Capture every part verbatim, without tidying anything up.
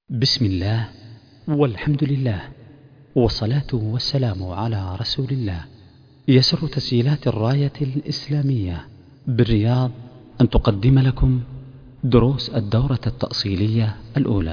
بسم الله والحمد لله والصلاة والسلام على رسول الله. يسر تسجيلات الراية الإسلامية بالرياض أن تقدم لكم دروس الدورة التأصيلية الأولى،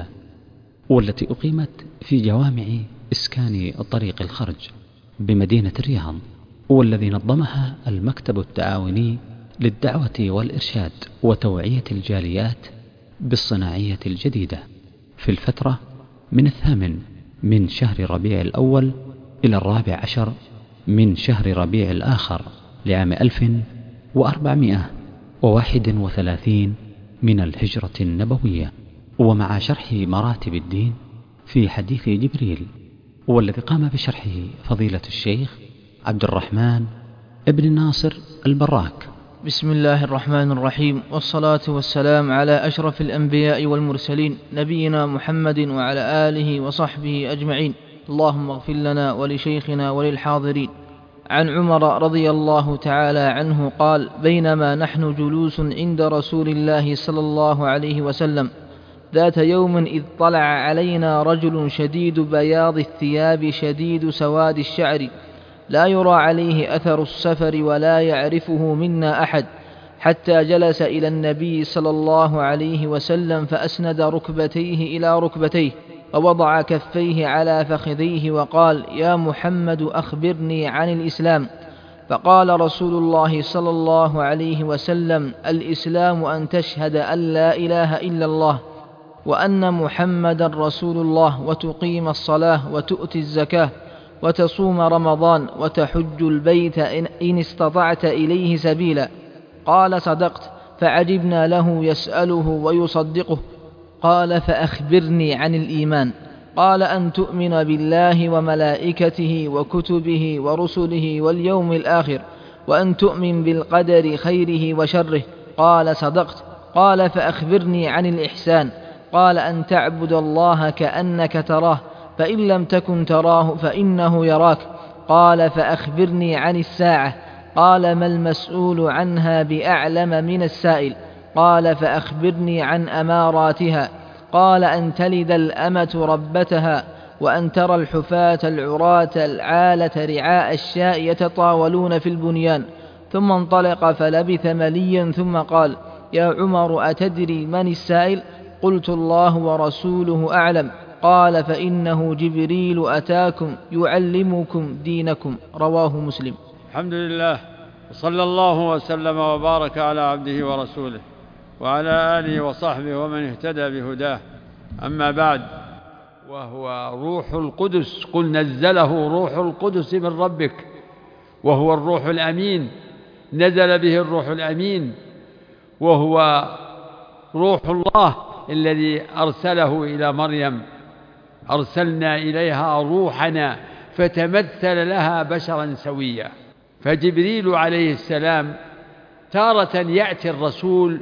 والتي أقيمت في جوامع إسكان طريق الخرج بمدينة الرياض، والذي نظمها المكتب التعاوني للدعوة والإرشاد وتوعية الجاليات بالصناعية الجديدة في الفترة من الثامن من شهر ربيع الأول إلى الرابع عشر من شهر ربيع الآخر لعام ألف وأربعمائة وواحد وثلاثين من الهجرة النبوية، ومع شرح مراتب الدين في حديث جبريل، والذي قام بشرحه فضيلة الشيخ عبد الرحمن ابن ناصر البراك. بسم الله الرحمن الرحيم، والصلاة والسلام على أشرف الأنبياء والمرسلين نبينا محمد وعلى آله وصحبه أجمعين. اللهم اغفر لنا ولشيخنا وللحاضرين. عن عمر رضي الله تعالى عنه قال: بينما نحن جلوس عند رسول الله صلى الله عليه وسلم ذات يوم إذ طلع علينا رجل شديد بياض الثياب شديد سواد الشعر لا يرى عليه أثر السفر ولا يعرفه منا أحد، حتى جلس إلى النبي صلى الله عليه وسلم فأسند ركبتيه إلى ركبتيه ووضع كفيه على فخذيه وقال: يا محمد أخبرني عن الإسلام. فقال رسول الله صلى الله عليه وسلم: الإسلام أن تشهد أن لا إله إلا الله وأن محمدا رسول الله، وتقيم الصلاة وتؤتي الزكاة وتصوم رمضان وتحج البيت إن استطعت إليه سبيلا. قال: صدقت. فعجبنا له يسأله ويصدقه. قال: فأخبرني عن الإيمان. قال: أن تؤمن بالله وملائكته وكتبه ورسله واليوم الآخر، وأن تؤمن بالقدر خيره وشره. قال: صدقت. قال: فأخبرني عن الإحسان. قال: أن تعبد الله كأنك تراه، فإن لم تكن تراه فإنه يراك. قال: فأخبرني عن الساعة. قال: ما المسؤول عنها بأعلم من السائل. قال: فأخبرني عن أماراتها. قال: أن تلد الأمة ربتها، وأن ترى الحفاة العراة العالة رعاء الشاء يتطاولون في البنيان. ثم انطلق فلبث مليا ثم قال: يا عمر أتدري من السائل؟ قلت: الله ورسوله أعلم. قال: فإنه جبريل أتاكم يعلمكم دينكم. رواه مسلم. الحمد لله، وصلى الله وسلم وبارك على عبده ورسوله وعلى آله وصحبه ومن اهتدى بهداه. أما بعد، وهو روح القدس، قل نزله روح القدس من ربك، وهو الروح الأمين، نزل به الروح الأمين، وهو روح الله الذي أرسله إلى مريم. أرسلنا إليها روحنا فتمثل لها بشرا سويا. فجبريل عليه السلام تارة يأتي الرسول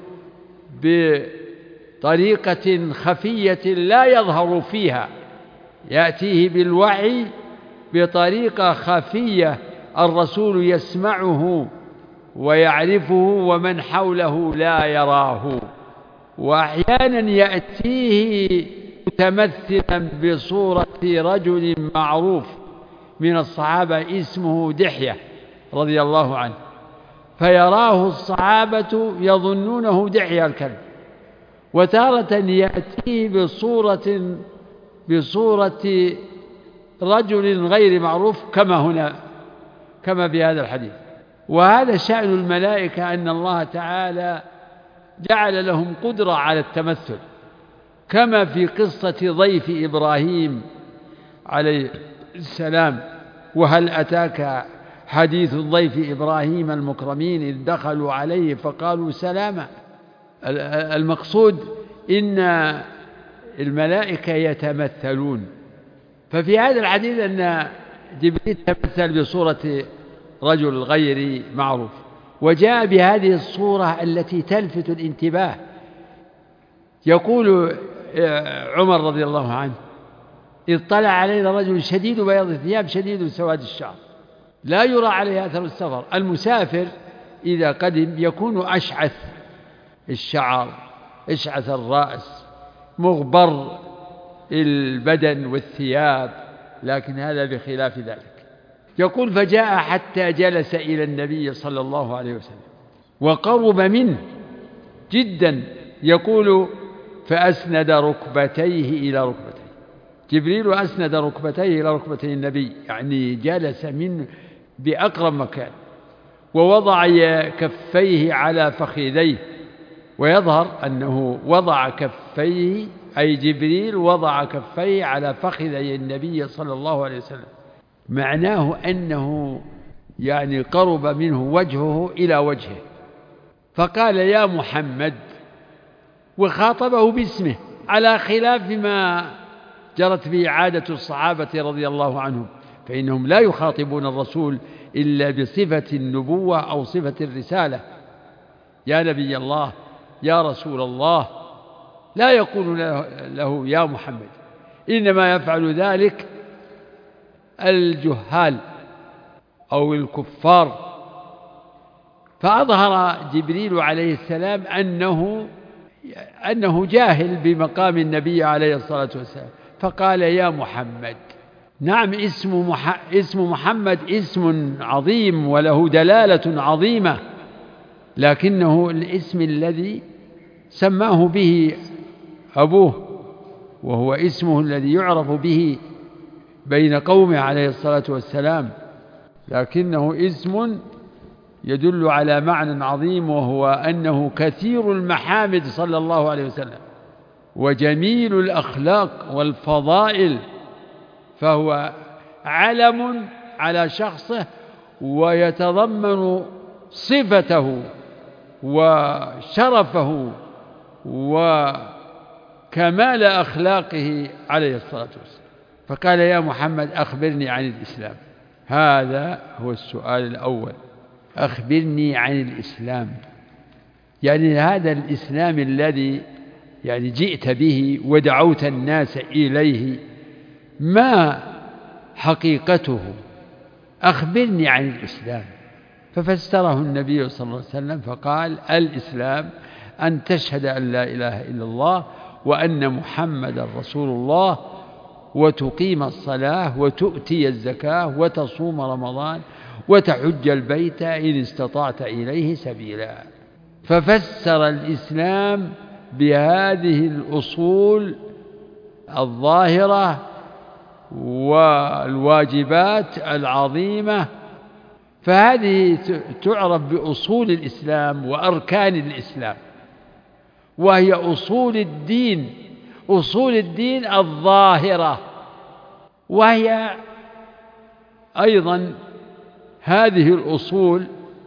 بطريقة خفية لا يظهر فيها، يأتيه بالوحي بطريقة خفية الرسول يسمعه ويعرفه ومن حوله لا يراه. وأحيانا يأتيه متمثلا بصورة رجل معروف من الصحابة اسمه دحية رضي الله عنه، فيراه الصحابة يظنونه دحية الكلب. وتارة يأتيه بصورة بصورة رجل غير معروف كما هنا، كما في هذا الحديث. وهذا شأن الملائكة، أن الله تعالى جعل لهم قدرة على التمثل، كما في قصة ضيف إبراهيم عليه السلام: وهل أتاك حديث ضيف إبراهيم المكرمين إذ دخلوا عليه فقالوا سلاما. المقصود إن الملائكة يتمثلون. ففي هذا الحديث أن جبريل تمثل بصورة رجل غير معروف، وجاء بهذه الصورة التي تلفت الانتباه. يقول عمر رضي الله عنه: إذ طلع علينا رجل شديد بياض الثياب شديد سواد الشعر لا يرى عليه أثر السفر. المسافر إذا قدم يكون أشعث الشعر، أشعث الرأس، مغبر، البدن والثياب، لكن هذا بخلاف ذلك. يقول: فجاء حتى جلس إلى النبي صلى الله عليه وسلم وقرب منه جدا. يقول: فأسند ركبتيه إلى ركبتيه. جبريل أسند ركبتيه إلى ركبتي النبي، يعني جلس منه بأقرب مكان، ووضع كفيه على فخذيه. ويظهر أنه وضع كفيه، أي جبريل وضع كفيه على فخذي النبي صلى الله عليه وسلم، معناه أنه يعني قرب منه وجهه إلى وجهه، فقال: يا محمد، وخاطبه باسمه، على خلاف ما جرت به عادة الصحابة رضي الله عنهم، فإنهم لا يخاطبون الرسول إلا بصفة النبوة أو صفة الرسالة. يا نبي الله، يا رسول الله، لا يقول له يا محمد، إنما يفعل ذلك الجهال أو الكفار. فأظهر جبريل عليه السلام أنه أنه جاهل بمقام النبي عليه الصلاة والسلام، فقال: يا محمد. نعم، اسم مح... اسم محمد اسم عظيم وله دلالة عظيمة، لكنه الاسم الذي سماه به أبوه، وهو اسمه الذي يعرف به بين قومه عليه الصلاة والسلام، لكنه اسم يدل على معنى عظيم، وهو أنه كثير المحامد صلى الله عليه وسلم وجميل الأخلاق والفضائل، فهو علم على شخصه ويتضمن صفته وشرفه وكمال أخلاقه عليه الصلاة والسلام. فقال: يا محمد، أخبرني عن الإسلام. هذا هو السؤال الأول، أخبرني عن الإسلام، يعني هذا الإسلام الذي يعني جئت به ودعوت الناس إليه، ما حقيقته؟ أخبرني عن الإسلام. ففسره النبي صلى الله عليه وسلم فقال: الإسلام أن تشهد أن لا إله إلا الله وأن محمدا رسول الله، وتقيم الصلاة وتؤتي الزكاة وتصوم رمضان وتحج البيت إن استطعت إليه سبيلا. ففسر الإسلام بهذه الأصول الظاهرة والواجبات العظيمة، فهذه تعرف بأصول الإسلام وأركان الإسلام، وهي أصول الدين، أصول الدين الظاهرة، وهي أيضا هذه الأصول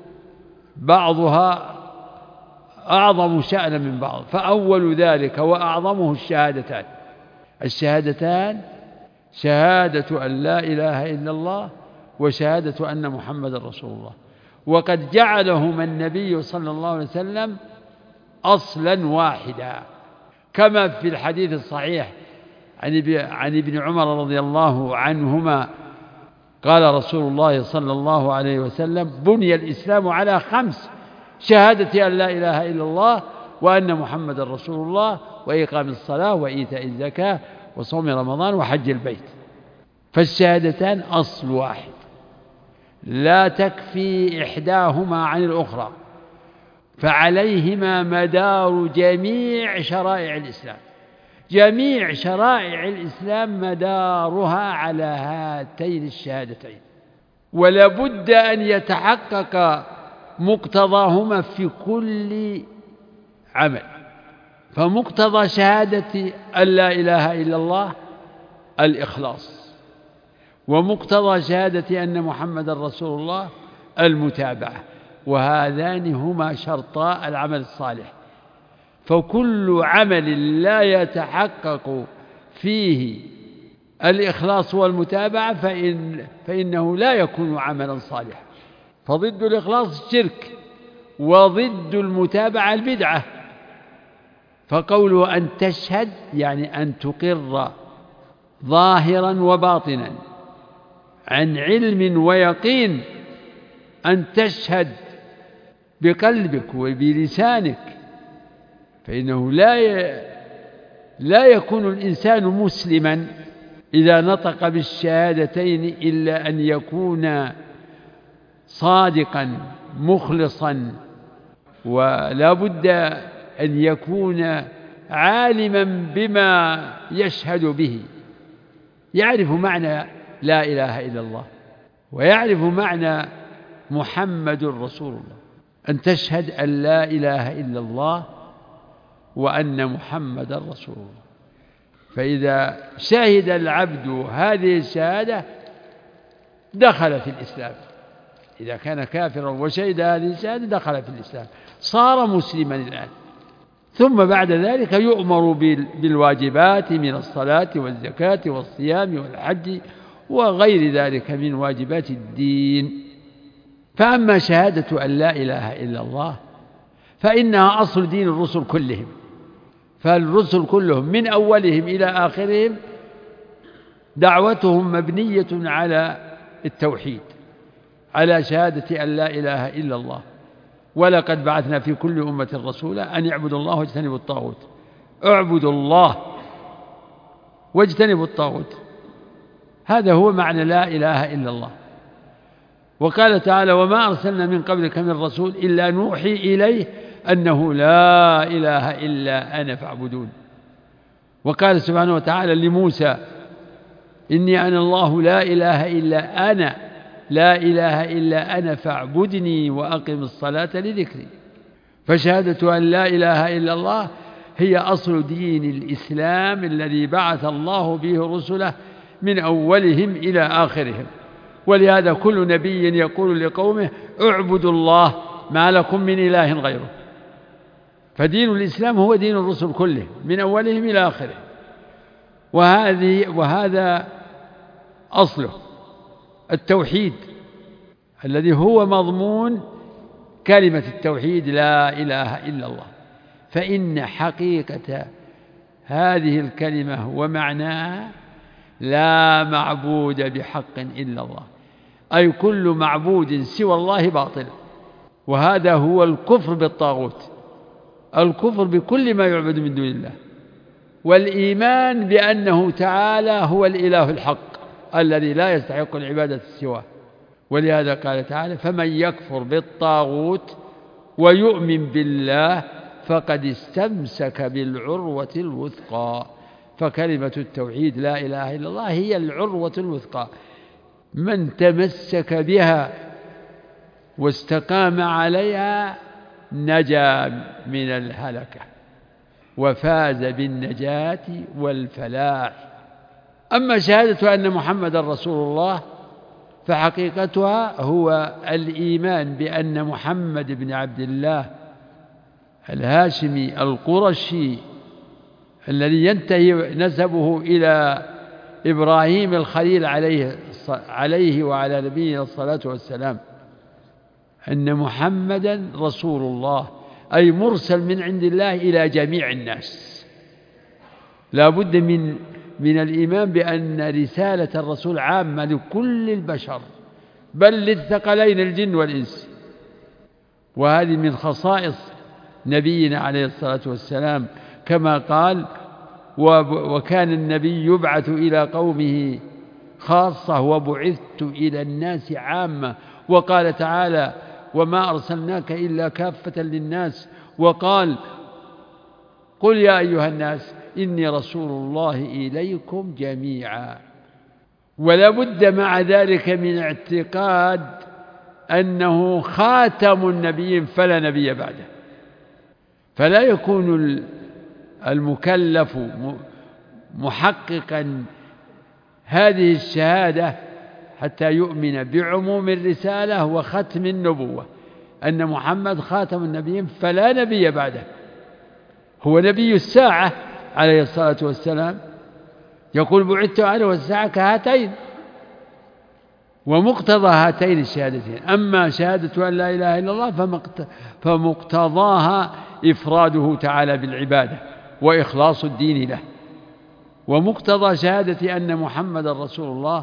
بعضها أعظم شأنا من بعض، فأول ذلك وأعظمه الشهادتان. الشهادتان شهادة أن لا إله إلا الله وشهادة أن محمد رسول الله، وقد جعلهما النبي صلى الله عليه وسلم أصلا واحدا، كما في الحديث الصحيح عن ابن عمر رضي الله عنهما قال رسول الله صلى الله عليه وسلم: بني الإسلام على خمس: شهادة أن لا إله إلا الله وأن محمد رسول الله وإقام الصلاة وإيتاء الزكاة وصوم رمضان وحج البيت. فالشهادتان أصل واحد، لا تكفي إحداهما عن الأخرى، فعليهما مدار جميع شرائع الإسلام. جميع شرائع الإسلام مدارها على هاتين الشهادتين، ولا بد أن يتحقق مقتضاهما في كل عمل. فمقتضى شهادة أن لا إله إلا الله الإخلاص، ومقتضى شهادة أن محمد رسول الله المتابعة، وهذان هما شرطا العمل الصالح. فكل عمل لا يتحقق فيه الإخلاص والمتابعة فإن فإنه لا يكون عملا صالحا. فضد الإخلاص الشرك، وضد المتابعة البدعة. فقوله أن تشهد يعني أن تقر ظاهرا وباطنا عن علم ويقين، أن تشهد بقلبك وبلسانك، فإنه لا لا يكون الإنسان مسلما إذا نطق بالشهادتين إلا أن يكون صادقا مخلصا، ولا بد أن يكون عالما بما يشهد به، يعرف معنى لا إله إلا الله، ويعرف معنى محمد رسول الله، أن تشهد أن لا إله إلا الله وأن محمد رسول الله. فإذا شهد العبد هذه الشهادة دخل في الإسلام، إذا كان كافرا وشهد هذه الشهادة دخل في الإسلام، صار مسلما الآن. ثم بعد ذلك يؤمر بالواجبات من الصلاة والزكاة والصيام والحج وغير ذلك من واجبات الدين. فأما شهادة أن لا إله إلا الله فإنها أصل دين الرسل كلهم، فالرسل كلهم من أولهم إلى آخرهم دعوتهم مبنية على التوحيد، على شهادة أن لا إله إلا الله. ولقد بعثنا في كل أمة رسولا أن يعبدوا الله واجتنبوا الطاغوت. اعبدوا الله واجتنبوا الطاغوت، هذا هو معنى لا إله إلا الله. وقال تعالى: وما أرسلنا من قبلك من رسول إلا نوحي إليه أنه لا إله إلا أنا فاعبدون. وقال سبحانه وتعالى لموسى: إني أنا الله لا إله إلا أنا لا إله إلا أنا فاعبدني وأقم الصلاة لذكري. فشهادة أن لا إله إلا الله هي أصل دين الإسلام الذي بعث الله به رسله من أولهم إلى آخرهم. ولهذا كل نبي يقول لقومه: اعبدوا الله ما لكم من إله غيره. فدين الإسلام هو دين الرسل كلهم من أولهم إلى آخره، وهذه وهذا أصله التوحيد الذي هو مضمون كلمة التوحيد لا إله إلا الله. فإن حقيقة هذه الكلمة ومعناها لا معبود بحق إلا الله، أي كل معبود سوى الله باطل، وهذا هو الكفر بالطاغوت، الكفر بكل ما يعبد من دون الله، والإيمان بأنه تعالى هو الإله الحق الذي لا يستحق العبادة سواه. ولهذا قال تعالى: فمن يكفر بالطاغوت ويؤمن بالله فقد استمسك بالعروة الوثقى. فكلمة التوحيد لا إله إلا الله هي العروة الوثقى، من تمسك بها واستقام عليها نجا من الهلكة وفاز بالنجاة والفلاح. أما شهادة أن محمد رسول الله فحقيقتها هو الإيمان بأن محمد بن عبد الله الهاشمي القرشي الذي ينتهي نسبه إلى إبراهيم الخليل عليه, عليه وعلى نبينا الصلاة والسلام، أن محمدا رسول الله، أي مرسل من عند الله إلى جميع الناس. لا بد من من الإيمان بأن رسالة الرسول عامة لكل البشر، بل للثقلين الجن والإنس. وهذه من خصائص نبينا عليه الصلاة والسلام، كما قال: وكان النبي يبعث إلى قومه خاصة وبعثت إلى الناس عامة. وقال تعالى: وما أرسلناك إلا كافة للناس. وقال: قل يا أيها الناس إني رسول الله إليكم جميعا. ولا بد مع ذلك من اعتقاد أنه خاتم النبيين فلا نبي بعده، فلا يكون المكلف محققا هذه الشهادة حتى يؤمن بعموم الرسالة وختم النبوة، أن محمد خاتم النبيين فلا نبي بعده، هو نبي الساعة عليه الصلاة والسلام، يقول: بعثت أنا والساعة كهاتين. ومقتضى هاتين الشهادتين، أما شهادة أن لا إله إلا الله فمقتضاها إفراده تعالى بالعبادة وإخلاص الدين له، ومقتضى شهادة أن محمد رسول الله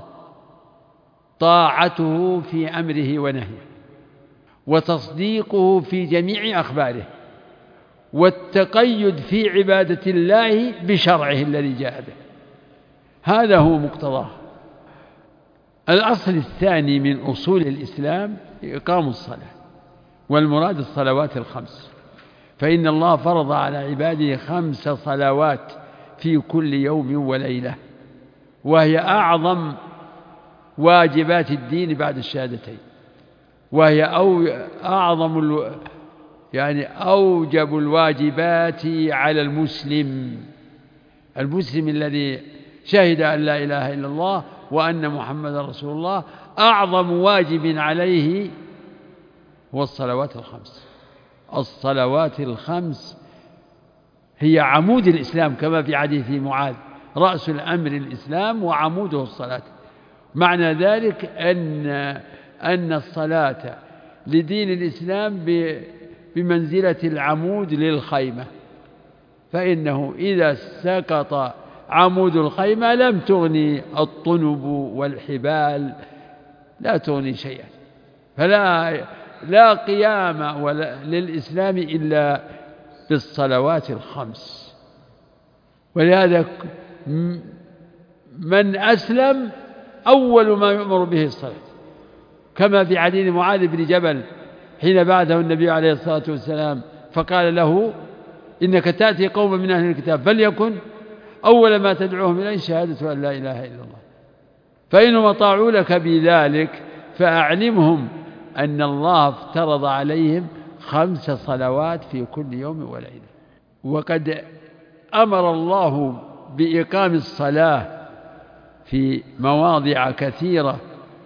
طاعته في أمره ونهيه، وتصديقه في جميع أخباره، والتقيد في عبادة الله بشرعه الذي جاء به، هذا هو مقتضاه. الأصل الثاني من أصول الإسلام إقام الصلاة، والمراد الصلوات الخمس، فإن الله فرض على عباده خمس صلوات في كل يوم وليلة، وهي أعظم واجبات الدين بعد الشهادتين، وهي أو أعظم الو... يعني أوجب الواجبات على المسلم المسلم الذي شهد أن لا إله إلا الله وأن محمد رسول الله، أعظم واجب عليه هو الصلوات الخمس. الصلوات الخمس هي عمود الإسلام، كما في حديث معاذ: رأس الأمر الإسلام وعموده الصلاة. معنى ذلك أن أن الصلاة لدين الإسلام بمنزلة العمود للخيمة، فإنه إذا سقط عمود الخيمة لم تغني الطنب والحبال، لا تغني شيئا، فلا لا قيام ولا للإسلام إلا بالصلوات الخمس. ولهذا من أسلم أول ما يؤمر به الصلاة، كما في حديث معاذ بن جبل حين بعثه النبي عليه الصلاة والسلام فقال له: إنك تأتي قوم من أهل الكتاب، فليكن أول ما تدعوهم إليه شهادة أن لا إله إلا الله، فإنهم أطاعوا لك بذلك فأعلمهم أن الله افترض عليهم خمس صلوات في كل يوم وليلة. وقد أمر الله بإقام الصلاة في مواضع كثيرة،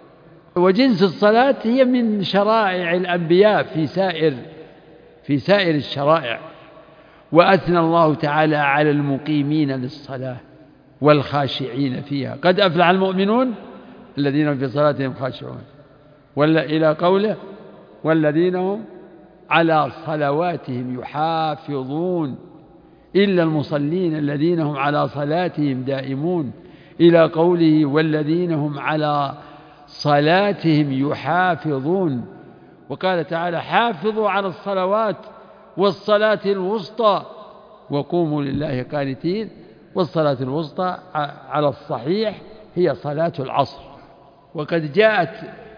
وجنس الصلاة هي من شرائع الأنبياء في سائر في سائر الشرائع. وأثنى الله تعالى على المقيمين للصلاة والخاشعين فيها: قد أفلح المؤمنون الذين هم في صلاتهم خاشعون، ولا إلى قوله: والذين هم على صلواتهم يحافظون إلا المصلين الذين هم على صلاتهم دائمون، إلى قوله: والذين هم على صلاتهم يحافظون. وقال تعالى: حافظوا على الصلوات والصلاة الوسطى وقوموا لله قانتين. والصلاة الوسطى على الصحيح هي صلاة العصر. وقد جاءت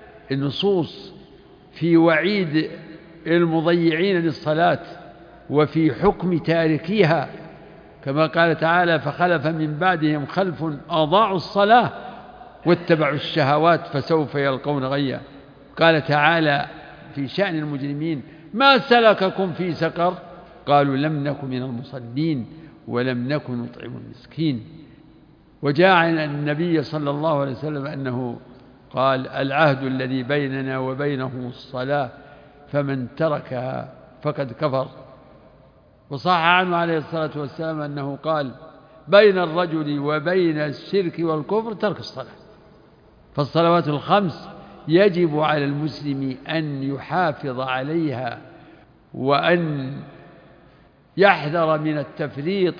النصوص في وعيد المضيعين للصلاة وفي حكم تاركيها، كما قال تعالى: فخلف من بعدهم خلف أضاعوا الصلاة واتبعوا الشهوات فسوف يلقون غيا. قال تعالى في شأن المجرمين: ما سلككم في سقر؟ قالوا: لم نكن من المصلين ولم نكن نطعم المسكين. وجاء عن النبي صلى الله عليه وسلم أنه قال: العهد الذي بيننا وبينهم الصلاة فمن تركها فقد كفر. وصح عنه عليه الصلاة والسلام أنه قال: بين الرجل وبين الشرك والكفر ترك الصلاة. فالصلوات الخمس يجب على المسلم أن يحافظ عليها وأن يحذر من التفريط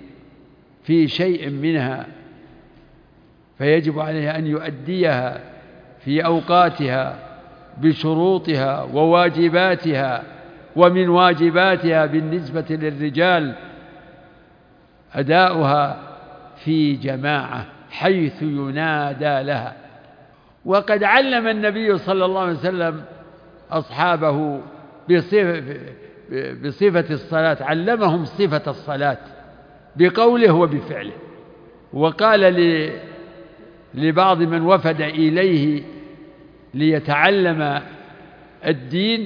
في شيء منها، فيجب عليه أن يؤديها في أوقاتها بشروطها وواجباتها. ومن واجباتها بالنسبة للرجال أداؤها في جماعة حيث ينادى لها. وقد علم النبي صلى الله عليه وسلم أصحابه بصفة, بصفة الصلاة، علمهم صفة الصلاة بقوله وبفعله. وقال لبعض من وفد إليه ليتعلم الدين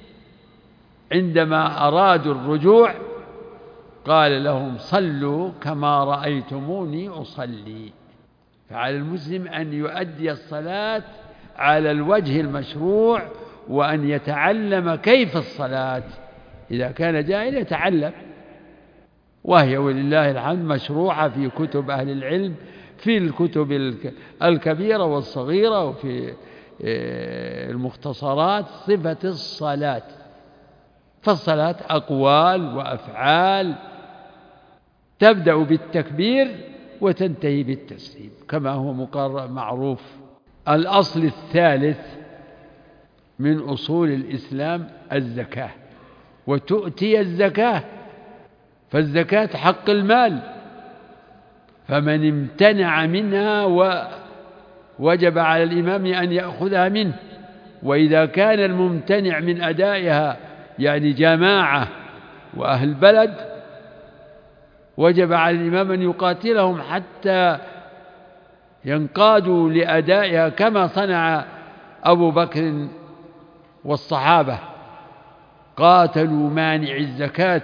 عندما أرادوا الرجوع، قال لهم: صلوا كما رأيتموني أصلي. فعلى المسلم أن يؤدي الصلاة على الوجه المشروع، وأن يتعلم كيف الصلاة إذا كان جاهل يتعلم، وهي ولله الحمد مشروعة في كتب أهل العلم، في الكتب الكبيرة والصغيرة وفي المختصرات صفة الصلاة. فالصلاة أقوال وأفعال تبدأ بالتكبير وتنتهي بالتسليم كما هو مقرر معروف. الأصل الثالث من أصول الإسلام الزكاة، وتؤتي الزكاة فالزكاة حق المال، فمن امتنع منها ووجب على الإمام أن يأخذها منه. وإذا كان الممتنع من أدائها يعني جماعة وأهل بلد وجب على الإمام أن يقاتلهم حتى ينقادوا لأدائها، كما صنع أبو بكر والصحابة، قاتلوا مانع الزكاة.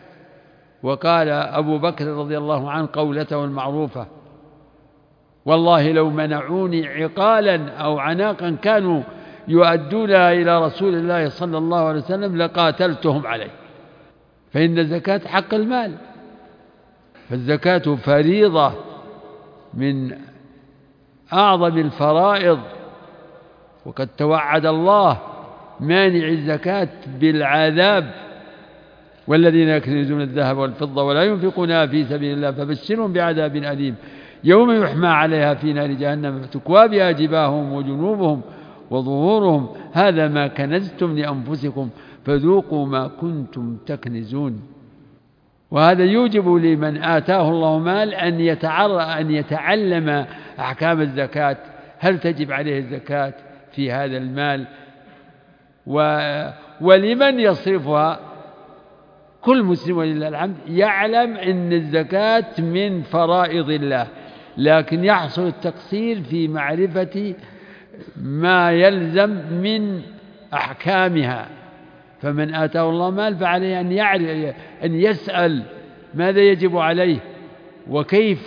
وقال أبو بكر رضي الله عنه قولته المعروفة: والله لو منعوني عقالا أو عناقا كانوا يؤدونها إلى رسول الله صلى الله عليه وسلم لقاتلتهم عليه. فإن الزكاة حق المال، فالزكاة فريضة من أعظم الفرائض، وقد توعد الله مانع الزكاة بالعذاب: والذين يكنزون الذهب والفضة ولا ينفقونها في سبيل الله فبشرهم بعذاب أليم يوم يحمى عليها في نار جهنم فتكوى بها جباههم وجنوبهم وظهورهم هذا ما كنزتم لأنفسكم فذوقوا ما كنتم تكنزون. وهذا يوجب لمن آتاه الله مال أن يتعرى أن يتعلم أحكام الزكاة، هل تجب عليه الزكاة في هذا المال، و ولمن يصرفها. كل مسلم ولله الحمد يعلم أن الزكاة من فرائض الله، لكن يحصل التقصير في معرفة ما يلزم من أحكامها. فمن آتاه الله مال فعليه أن يعرف أن يسأل ماذا يجب عليه وكيف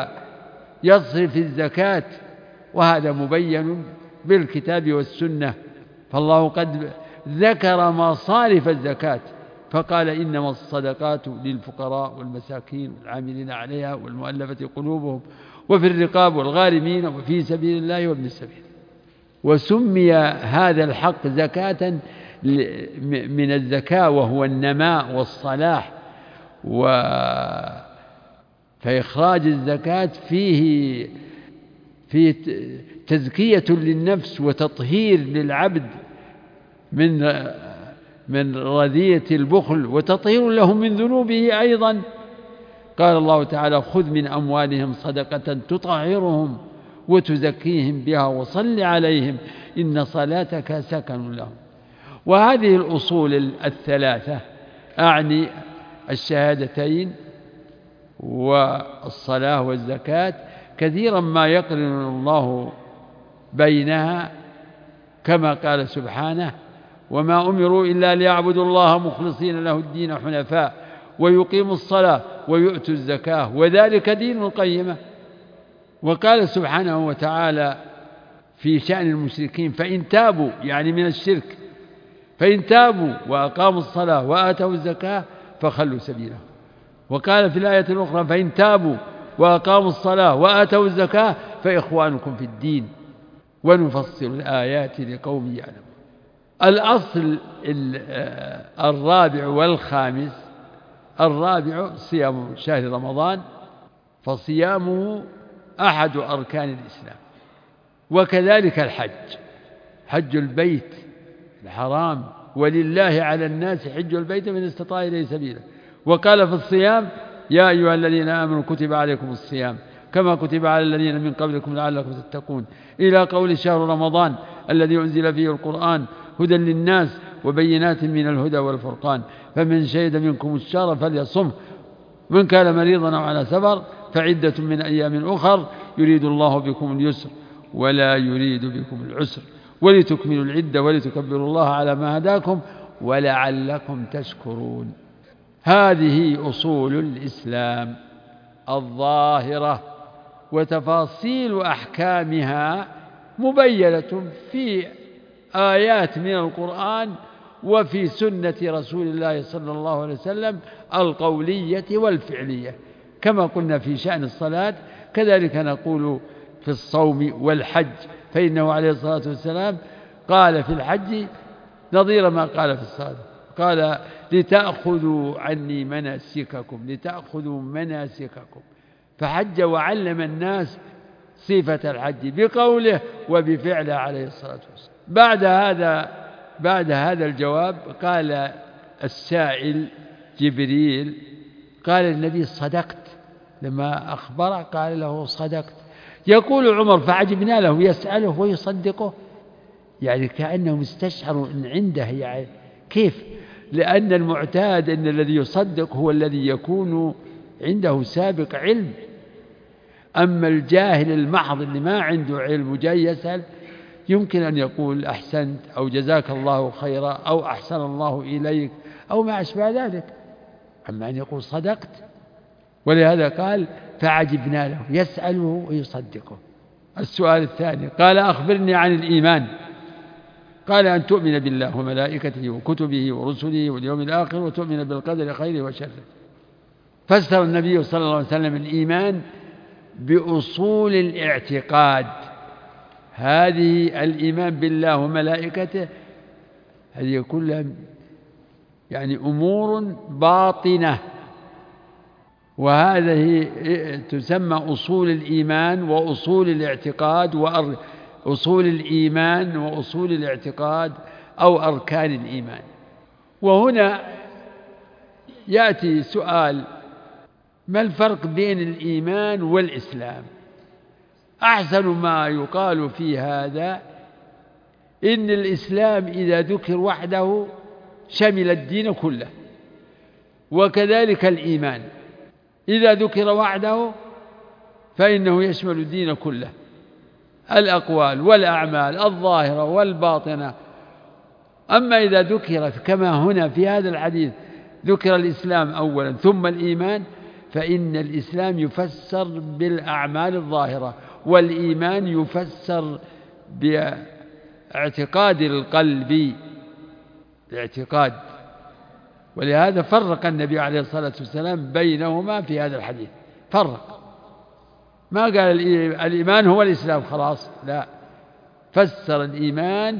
يصرف الزكاة، وهذا مبين بالكتاب والسنة. فالله قد ذكر مصارف الزكاة فقال: إنما الصدقات للفقراء والمساكين والعاملين عليها والمؤلفة قلوبهم وفي الرقاب والغارمين وفي سبيل الله وابن السبيل. وسمي هذا الحق زكاة من الزكاة وهو النماء والصلاح. و فإخراج الزكاة فيه فيه تزكية للنفس وتطهير للعبد من من رذية البخل وتطهير له من ذنوبه أيضا. قال الله تعالى: خذ من أموالهم صدقة تطهرهم وتزكيهم بها وصل عليهم إن صلاتك سكن لهم. وهذه الأصول الثلاثة أعني الشهادتين والصلاة والزكاة كثيرا ما يقرن الله بينها، كما قال سبحانه: وما أمروا إلا ليعبدوا الله مخلصين له الدين حنفاء ويقيموا الصلاة ويؤتوا الزكاة وذلك دين القيمة. وقال سبحانه وتعالى في شأن المشركين: فإن تابوا، يعني من الشرك، فإن تابوا وأقاموا الصلاة وآتوا الزكاة فخلوا سبيلهم. وقال في الآية الأخرى: فإن تابوا وأقاموا الصلاة وآتوا الزكاة فإخوانكم في الدين ونفصل الآيات لقوم يعلمون. الأصل الرابع والخامس: الرابع صيام شهر رمضان، فصيامه أحد أركان الإسلام، وكذلك الحج، حج البيت الحرام، ولله على الناس حج البيت من استطاع إليه سبيلا. وقال في الصيام: يا أيها الذين آمنوا كتب عليكم الصيام كما كتب على الذين من قبلكم لعلكم تتقون، إلى قول شهر رمضان الذي أنزل فيه القرآن هدى للناس وبينات من الهدى والفرقان فمن شهد منكم الشهر فليصمه من كان مريضا أو على سفر فعدة من أيام أخر يريد الله بكم اليسر ولا يريد بكم العسر ولتكملوا العدة ولتكبروا الله على ما هداكم ولعلكم تشكرون. هذه أصول الإسلام الظاهرة، وتفاصيل أحكامها مبينة في آيات من القرآن وفي سنة رسول الله صلى الله عليه وسلم القولية والفعلية. كما قلنا في شأن الصلاة كذلك نقول في الصوم والحج، فإنه عليه الصلاة والسلام قال في الحج نظير ما قال في الصلاة، قال: لتأخذوا عني مناسككم لتأخذوا مناسككم فحج وعلم الناس صفة الحج بقوله وبفعله عليه الصلاة والسلام. بعد هذا بعد هذا الجواب قال السائل جبريل: قال النبي صدقت، لما أخبره قال له صدقت. يقول عمر فعجبنا له يسأله ويصدقه، يعني كأنهم استشعروا أن عنده، يعني كيف؟ لأن المعتاد أن الذي يصدق هو الذي يكون عنده سابق علم، أما الجاهل المحض اللي ما عنده علم وجاي يسأل يمكن أن يقول أحسنت أو جزاك الله خيرا أو أحسن الله إليك أو ما أشبه ذلك، أما أن يقول صدقت. ولهذا قال فعجبنا له يسأله ويصدقه. السؤال الثاني قال أخبرني عن الإيمان، قال أن تؤمن بالله وملائكته وكتبه ورسله واليوم الآخر وتؤمن بالقدر خيره وشره. فسر النبي صلى الله عليه وسلم الإيمان بأصول الاعتقاد. هذه الإيمان بالله وملائكته هذه كلها يعني أمور باطنة، وهذه تسمى أصول الإيمان وأصول الاعتقاد، وأصول الإيمان وأصول الاعتقاد أو أركان الإيمان. وهنا يأتي سؤال: ما الفرق بين الإيمان والإسلام؟ أحسن ما يقال في هذا إن الإسلام إذا ذكر وحده شمل الدين كله، وكذلك الإيمان إذا ذكر وحده فإنه يشمل الدين كله، الأقوال والأعمال الظاهرة والباطنة. أما إذا ذكر كما هنا في هذا الحديث ذكر الإسلام أولا ثم الإيمان، فإن الإسلام يفسر بالأعمال الظاهرة، والإيمان يفسر باعتقاد القلب، الاعتقاد. ولهذا فرق النبي عليه الصلاة والسلام بينهما في هذا الحديث، فرق، ما قال الإيمان هو الإسلام خلاص، لا، فسر الإيمان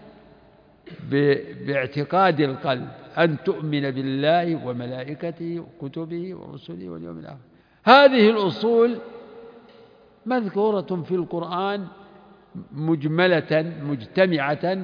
باعتقاد القلب، أن تؤمن بالله وملائكته وكتبه ورسله واليوم الآخر. هذه الأصول مذكورة في القرآن مجملة مجتمعة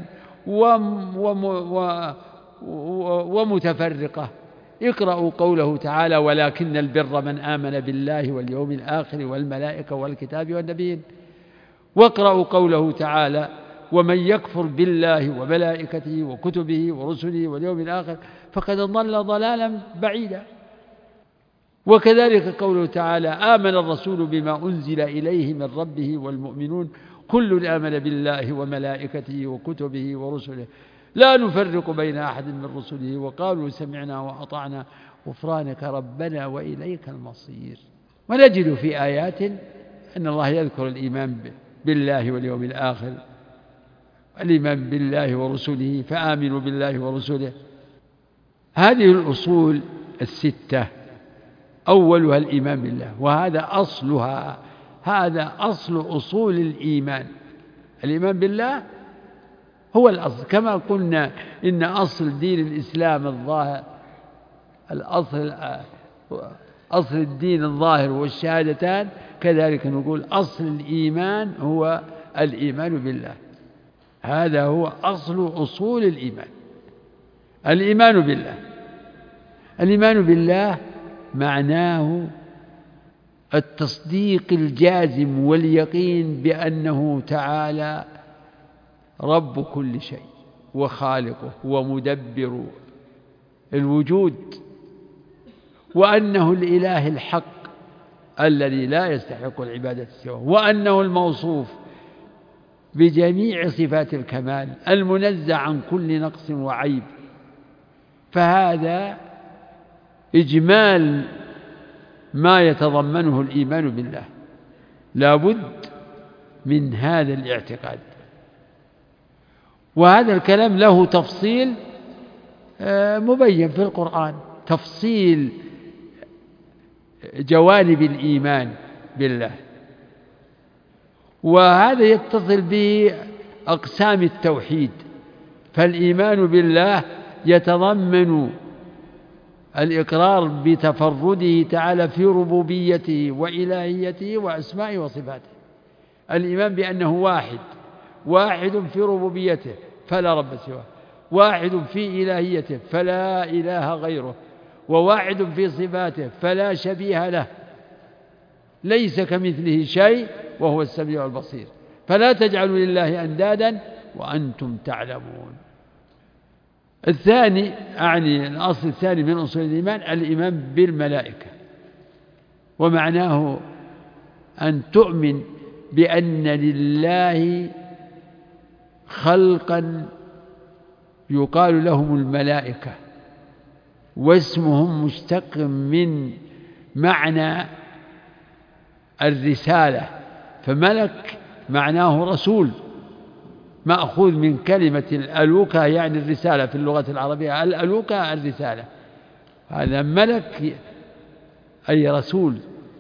ومتفرقة. اقرأوا قوله تعالى: ولكن البر من آمن بالله واليوم الآخر والملائكة والكتاب والنبيين. واقرأوا قوله تعالى: ومن يكفر بالله وملائكته وكتبه ورسله واليوم الآخر فقد ضل ضلالا بعيدا. وكذلك قوله تعالى: آمن الرسول بما أنزل إليه من ربه والمؤمنون كل آمن بالله وملائكته وكتبه ورسله لا نفرق بين أحد من رسله وقالوا سمعنا وأطعنا غفرانك ربنا وإليك المصير. ونجد في آيات أن الله يذكر الإيمان بالله واليوم الآخر، الإيمان بالله ورسله، فآمنوا بالله ورسله. هذه الأصول الستة أولها الإيمان بالله، وهذا أصلها، هذا أصل أصول الإيمان. الإيمان بالله هو الأصل، كما قلنا إن أصل دين الإسلام الظاهر، الأصل أصل الدين الظاهر والشهادتان، كذلك نقول أصل الإيمان هو الإيمان بالله. هذا هو أصل أصول الإيمان، الإيمان بالله. الإيمان بالله معناه التصديق الجازم واليقين بأنه تعالى رب كل شيء وخالقه ومدبر الوجود، وأنه الإله الحق الذي لا يستحق العبادة سواه، وأنه الموصوف بجميع صفات الكمال المنزه عن كل نقص وعيب. فهذا إجمال ما يتضمنه الإيمان بالله، لا بد من هذا الاعتقاد. وهذا الكلام له تفصيل مبين في القرآن، تفصيل جوانب الإيمان بالله، وهذا يتصل بأقسام التوحيد. فالإيمان بالله يتضمن الإقرار بتفرده تعالى في ربوبيته وإلهيته وأسمائه وصفاته، الإيمان بأنه واحد، واحد في ربوبيته فلا رب سواه، واحد في إلهيته فلا إله غيره، وواحد في صفاته فلا شبيه له، ليس كمثله شيء وهو السميع البصير، فلا تجعلوا لله أندادا وأنتم تعلمون. الثاني أعني الأصل الثاني من أصول الإيمان الإيمان بالملائكة، ومعناه أن تؤمن بأن لله خلقا يقال لهم الملائكة، واسمهم مشتق من معنى الرسالة، فملك معناه رسول، مأخوذ من كلمة الألوكة يعني الرسالة في اللغة العربية، الألوكة الرسالة، هذا ملك أي رسول،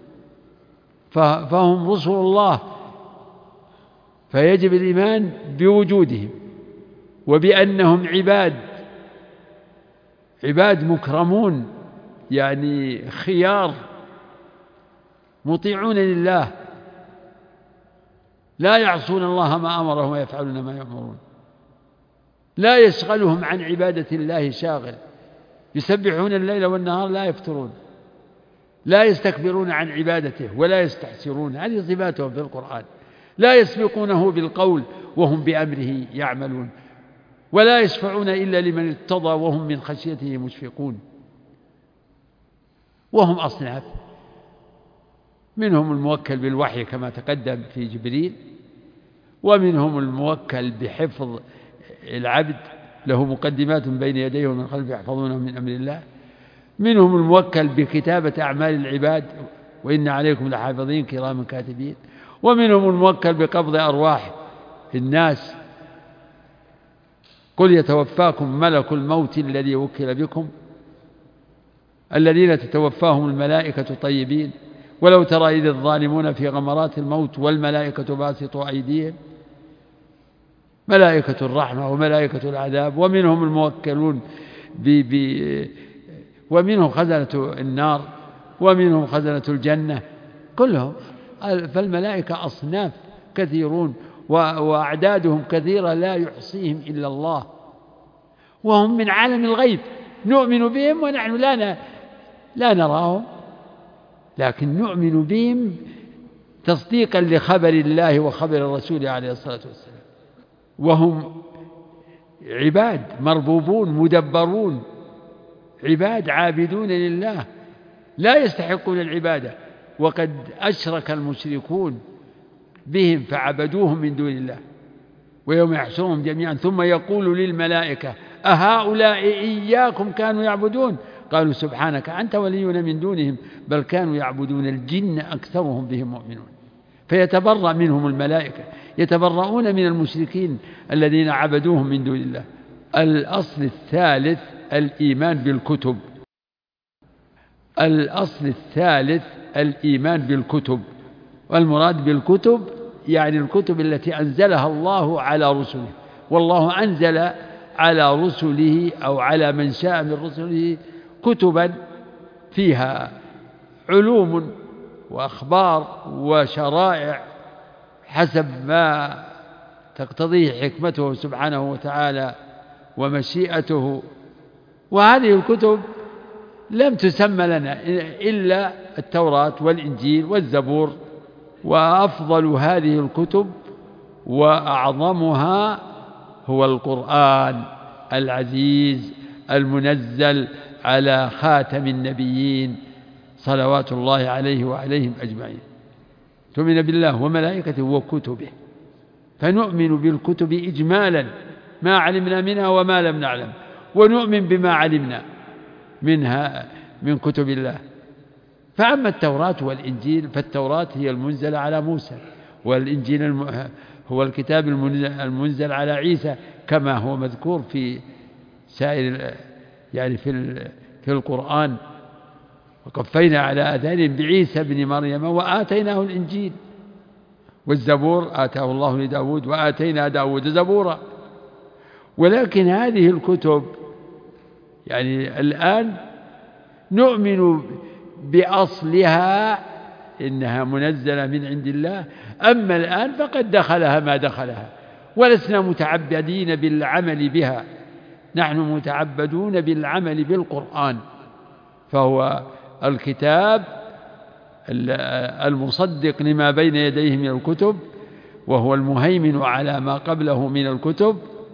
فهم رسل الله، فيجب الإيمان بوجودهم وبأنهم عباد عباد مكرمون، يعني خيار مطيعون لله، لا يعصون الله ما أمرهم ويفعلون ما يأمرون، لا يشغلهم عن عبادة الله شاغل، يسبحون الليل والنهار لا يفترون، لا يستكبرون عن عبادته ولا يستحسرون، هذه صفاتهم في القرآن، لا يسبقونه بالقول وهم بأمره يعملون، ولا يشفعون إلا لمن ارتضى وهم من خشيته مشفقون. وهم أصناف، منهم الموكل بالوحي كما تقدم في جبريل، ومنهم الموكل بحفظ العبد له مقدمات بين يديه ومن خلفه يحفظونه من أمر الله، منهم الموكل بكتابة أعمال العباد وإن عليكم لحافظين كراما كاتبين، ومنهم الموكل بقبض أرواح الناس، قل يتوفاكم ملك الموت الذي وكل بكم الذين تتوفاهم الملائكة طيبين، ولو ترى إذ الظالمون في غمرات الموت والملائكة باسطوا أيديهم، ملائكة الرحمة وملائكة العذاب، ومنهم الموكلون ب ب ومنهم خزنة النار ومنهم خزنة الجنة كلهم، فالملائكة أصناف كثيرون وأعدادهم كثيرة لا يحصيهم إلا الله، وهم من عالم الغيب نؤمن بهم ونحن لا لا نراهم، لكن نؤمن بهم تصديقا لخبر الله وخبر الرسول عليه الصلاة والسلام، وهم عباد مربوبون مدبرون، عباد عابدون لله لا يستحقون العبادة، وقد أشرك المشركون بهم فعبدوهم من دون الله، ويوم يحشرهم جميعا ثم يقول للملائكة أهؤلاء إياكم كانوا يعبدون قالوا سبحانك أنت ولينا من دونهم بل كانوا يعبدون الجن أكثرهم بهم مؤمنون، فيتبرأ منهم الملائكة، يتبرؤون من المشركين الذين عبدوهم من دون الله. الأصل الثالث الإيمان بالكتب، الأصل الثالث الإيمان بالكتب، والمراد بالكتب يعني الكتب التي أنزلها الله على رسله، والله أنزل على رسله أو على من شاء من رسله كتبا فيها علوم وأخبار وشرائع حسب ما تقتضيه حكمته سبحانه وتعالى ومشيئته، وهذه الكتب لم تسمى لنا إلا التوراة والإنجيل والزبور، وأفضل هذه الكتب وأعظمها هو القرآن العزيز المنزل على خاتم النبيين صلوات الله عليه وعليهم أجمعين. تؤمن بالله وملائكته وكتبه، فنؤمن بالكتب إجمالا ما علمنا منها وما لم نعلم، ونؤمن بما علمنا منها من كتب الله. فأما التوراة والإنجيل فالتوراة هي المنزلة على موسى، والإنجيل هو الكتاب المنزل على عيسى كما هو مذكور في سائر يعني في في القرآن، وقفينا على آثارهم بعيسى بن مريم وآتيناه الإنجيل، والزبور آتاه الله لداود وآتينا داود زبورا. ولكن هذه الكتب يعني الآن نؤمن بأصلها إنها منزلة من عند الله، أما الآن فقد دخلها ما دخلها، ولسنا متعبدين بالعمل بها، نحن متعبدون بالعمل بالقرآن، فهو الكتاب المصدق لما بين يديه من الكتب، وهو المهيمن على ما قبله من الكتب،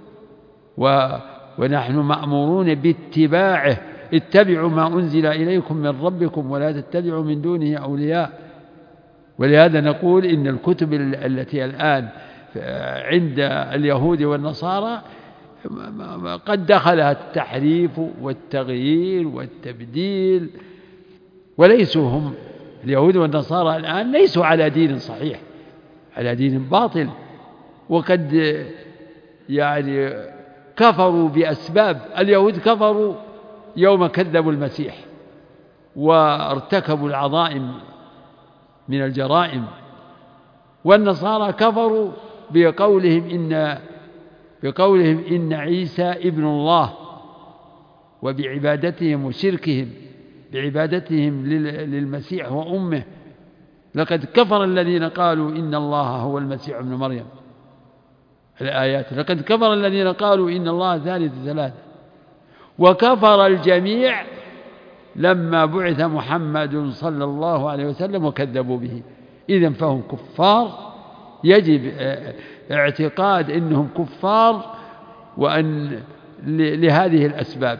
ونحن مأمورون باتباعه. اتبعوا ما أنزل إليكم من ربكم ولا تتبعوا من دونه أولياء. ولهذا نقول إن الكتب التي الآن عند اليهود والنصارى قد دخلها التحريف والتغيير والتبديل، وليسوا هم اليهود والنصارى الآن ليسوا على دين صحيح، على دين باطل، وقد يعني كفروا بأسباب. اليهود كفروا يوم كذبوا المسيح وارتكبوا العظائم من الجرائم، والنصارى كفروا بقولهم إن بقولهم إن عيسى ابن الله، وبعبادتهم وشركهم بعبادتهم للمسيح وأمه. لقد كفر الذين قالوا إن الله هو المسيح ابن مريم، الآيات. لقد كفر الذين قالوا إن الله ثالث ثلاثة، وكفر الجميع لما بعث محمد صلى الله عليه وسلم وكذبوا به. إذن فهم كفار، يجب اعتقاد أنهم كفار، وأن لهذه الأسباب،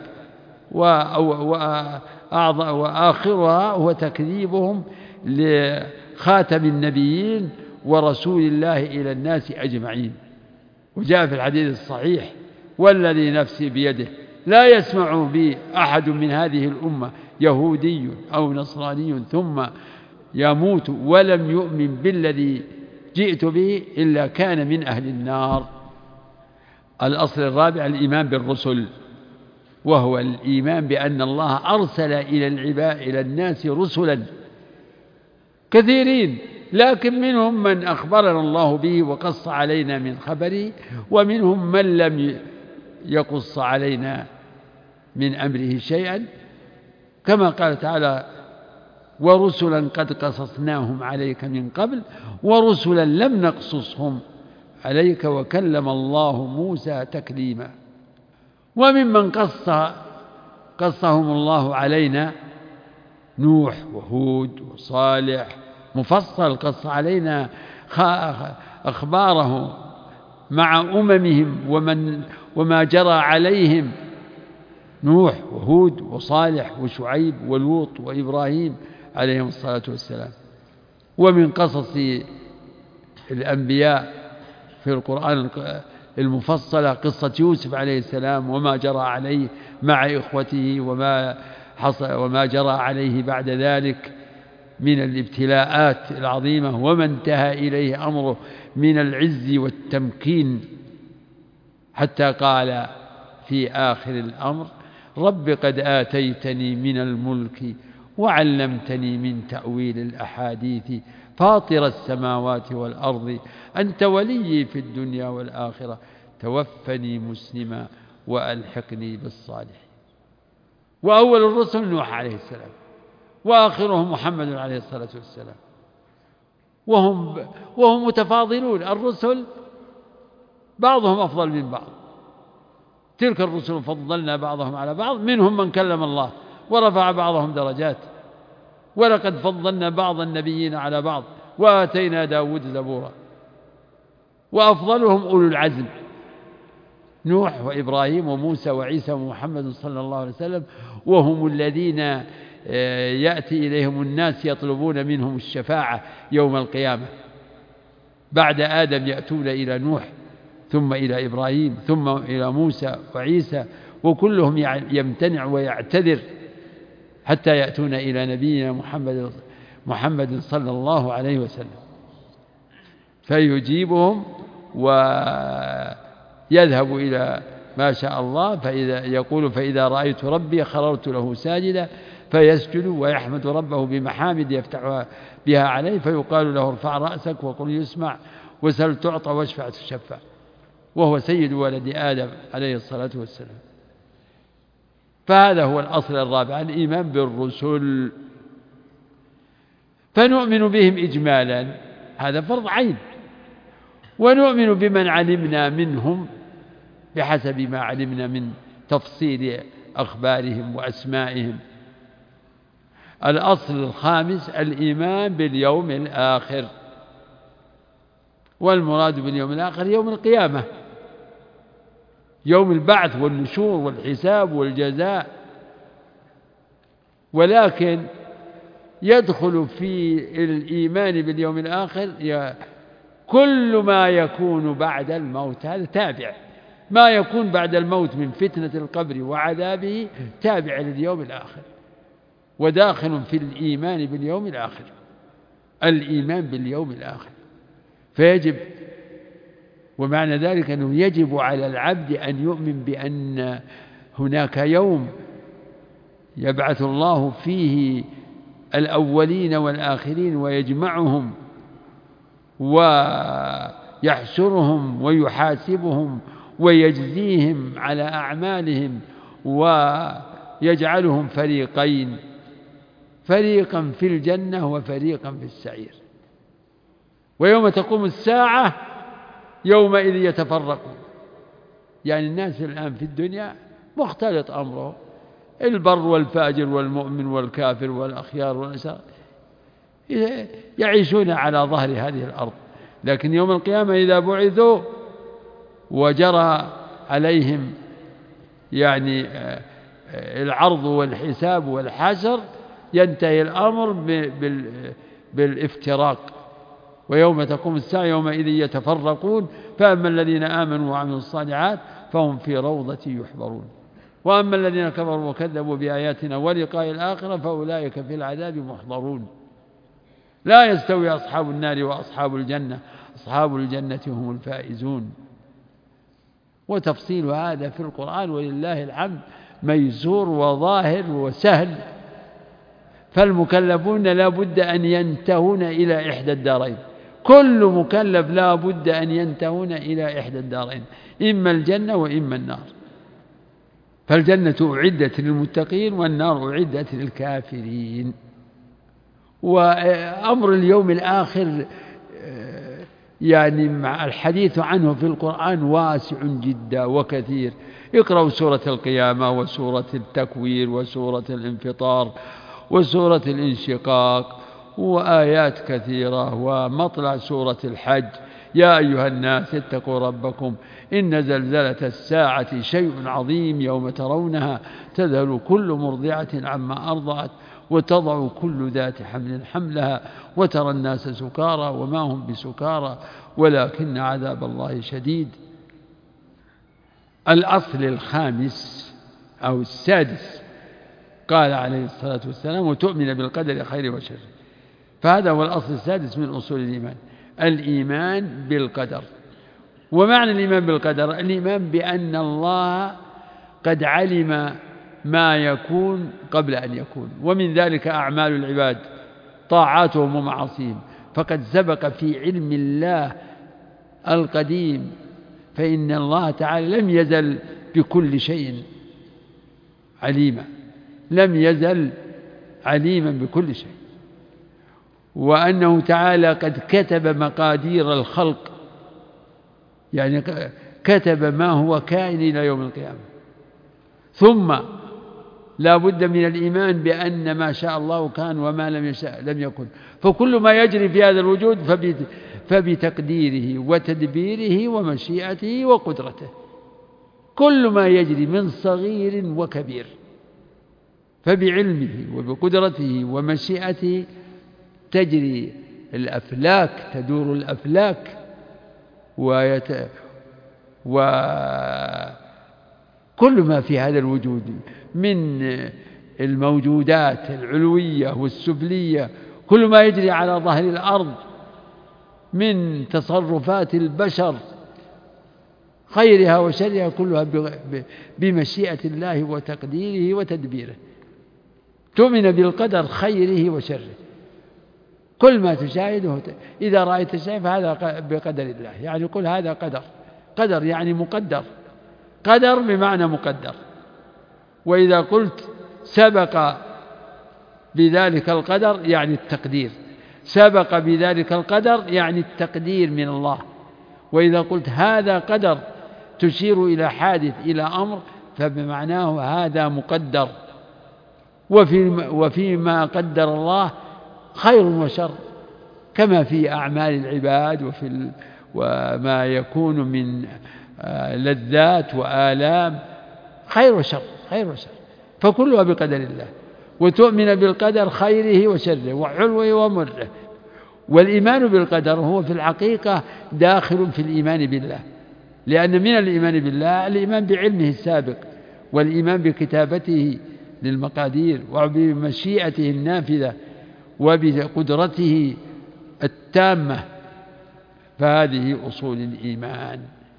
وآخرها هو تكذيبهم لخاتم النبيين ورسول الله إلى الناس أجمعين. وجاء في الحديث الصحيح: والذي نفسي بيده لا يسمع بي أحد من هذه الأمة يهودي أو نصراني ثم يموت ولم يؤمن بالذي جئت به إلا كان من أهل النار. الأصل الرابع الإيمان بالرسل، وهو الإيمان بأن الله أرسل إلى العباد إلى الناس رسلا كثيرين، لكن منهم من أخبرنا الله به وقص علينا من خبره، ومنهم من لم يقص علينا من أمره شيئا، كما قال تعالى: ورسلا قد قصصناهم عليك من قبل ورسلا لم نقصصهم عليك وكلم الله موسى تكليما. وممن قص قصهم الله علينا نوح وهود وصالح، مفصل قص علينا أخباره مع أممهم ومن وما جرى عليهم، نوح وهود وصالح وشعيب ولوط وإبراهيم عليهم الصلاة والسلام. ومن قصص الأنبياء في القرآن المفصلة قصة يوسف عليه السلام وما جرى عليه مع إخوته، وما حصل وما جرى عليه بعد ذلك من الابتلاءات العظيمة، وما انتهى إليه أمره من العز والتمكين، حتى قال في آخر الأمر: رب قد آتيتني من الملك وعلمتني من تأويل الأحاديث فاطر السماوات والأرض أنت ولي في الدنيا والآخرة توفني مسلما وألحقني بالصالحين. وأول الرسل نوح عليه السلام، وآخرهم محمد عليه الصلاة والسلام، وهم وهم متفاضلون. الرسل بعضهم أفضل من بعض، تلك الرسل فضلنا بعضهم على بعض، منهم من كلم الله ورفع بعضهم درجات، ولقد فضلنا بعض النبيين على بعض وآتينا داود زبورا. وأفضلهم أولو العزم: نوح وإبراهيم وموسى وعيسى ومحمد صلى الله عليه وسلم، وهم الذين يأتي إليهم الناس يطلبون منهم الشفاعة يوم القيامة. بعد آدم يأتون إلى نوح، ثم إلى إبراهيم، ثم إلى موسى وعيسى، وكلهم يمتنع ويعتذر حتى يأتون إلى نبينا محمد محمد صلى الله عليه وسلم، فيجيبهم ويذهب إلى ما شاء الله. فإذا يقول: فإذا رأيت ربي خررت له ساجدا، فيسجد ويحمد ربه بمحامد يفتح بها عليه، فيقال له: ارفع رأسك وقل يسمع وسل تعطى واشفع تشفع، وهو سيد ولد آدم عليه الصلاة والسلام. فهذا هو الأصل الرابع، الإيمان بالرسل. فنؤمن بهم إجمالا، هذا فرض عين، ونؤمن بمن علمنا منهم بحسب ما علمنا من تفصيل أخبارهم وأسمائهم الأصل الخامس الإيمان باليوم الآخر، والمراد باليوم الآخر يوم القيامة، يوم البعث والنشور والحساب والجزاء. ولكن يدخل في الإيمان باليوم الآخر كل ما يكون بعد الموت، هذا تابع، ما يكون بعد الموت من فتنة القبر وعذابه تابع لليوم الآخر، وداخل في الإيمان باليوم الآخر، الإيمان باليوم الآخر. فيجب، ومعنى ذلك أنه يجب على العبد أن يؤمن بأن هناك يوم يبعث الله فيه الأولين والآخرين ويجمعهم ويحشرهم ويحاسبهم ويجزيهم على أعمالهم ويجعلهم فريقين، فريقا في الجنة وفريقا في السعير. ويوم تقوم الساعة يومئذ يتفرقون، يعني الناس الآن في الدنيا مختلط أمره، البر والفاجر والمؤمن والكافر والأخيار والأشرار يعيشون على ظهر هذه الأرض. لكن يوم القيامة إذا بعثوا وجرى عليهم يعني العرض والحساب والحشر ينتهي الأمر بالافتراق. ويوم تقوم الساعة يومئذ يتفرقون، فأما الذين آمنوا وعملوا الصالحات فهم في روضة يحبرون، وأما الذين كفروا وكذبوا بآياتنا ولقاء الآخرة فأولئك في العذاب محضرون. لا يستوي أصحاب النار وأصحاب الجنة، أصحاب الجنة هم الفائزون. وتفصيل هذا في القرآن ولله الحمد ميسور وظاهر وسهل، فالمكلفون لا بد أن ينتهون إلى إحدى الدارين، كل مكلف لا بد أن ينتهون إلى إحدى الدارين، إما الجنة وإما النار. فالجنة أعدت للمتقين والنار أعدت للكافرين. وأمر اليوم الآخر يعني مع الحديث عنه في القرآن واسع جدا وكثير. اقرأوا سورة القيامة وسورة التكوير وسورة الانفطار وسورة الانشقاق وآيات كثيرة، ومطلع سورة الحج: يا أيها الناس اتقوا ربكم إن زلزلة الساعة شيء عظيم يوم ترونها تذهل كل مرضعة عما أرضعت وتضع كل ذات حمل حملها وترى الناس سكارى وما هم بسكارى ولكن عذاب الله شديد. الأصل الخامس أو السادس قال عليه الصلاة والسلام: وتؤمن بالقدر خير وشر. فهذا هو الأصل السادس من أصول الإيمان، الإيمان بالقدر. ومعنى الإيمان بالقدر الإيمان بأن الله قد علم ما يكون قبل أن يكون، ومن ذلك أعمال العباد طاعاتهم ومعاصيهم، فقد سبق في علم الله القديم، فإن الله تعالى لم يزل بكل شيء عليما، لم يزل عليما بكل شيء، وأنه تعالى قد كتب مقادير الخلق، يعني كتب ما هو كائن إلى يوم القيامة. ثم لا بد من الإيمان بأن ما شاء الله كان وما لم يشاء لم يكن، فكل ما يجري في هذا الوجود فبتقديره وتدبيره ومشيئته وقدرته، كل ما يجري من صغير وكبير فبعلمه وبقدرته ومشيئته تجري الأفلاك، تدور الأفلاك، ويت... وكل ما في هذا الوجود من الموجودات العلوية والسفلية، كل ما يجري على ظهر الأرض من تصرفات البشر خيرها وشرها كلها بمشيئة الله وتقديره وتدبيره. تؤمن بالقدر خيره وشره، كل ما تشاهده إذا رأيت شيء فهذا بقدر الله، يعني قل هذا قدر، قدر يعني مقدر، قدر بمعنى مقدر. وإذا قلت سبق بذلك القدر يعني التقدير، سبق بذلك القدر يعني التقدير من الله. وإذا قلت هذا قدر تشير إلى حادث إلى أمر فبمعناه هذا مقدر. وفي وفيما قدر الله خير وشر، كما في أعمال العباد وفي وما يكون من لذات وآلام خير وشر خير وشر، فكلها بقدر الله. وتؤمن بالقدر خيره وشره وحلوه ومره. والإيمان بالقدر هو في الحقيقة داخل في الإيمان بالله، لأن من الإيمان بالله الإيمان بعلمه السابق، والإيمان بكتابته للمقادير وبمشيئته النافذة وبقدرته التامة، فهذه أصول الإيمان.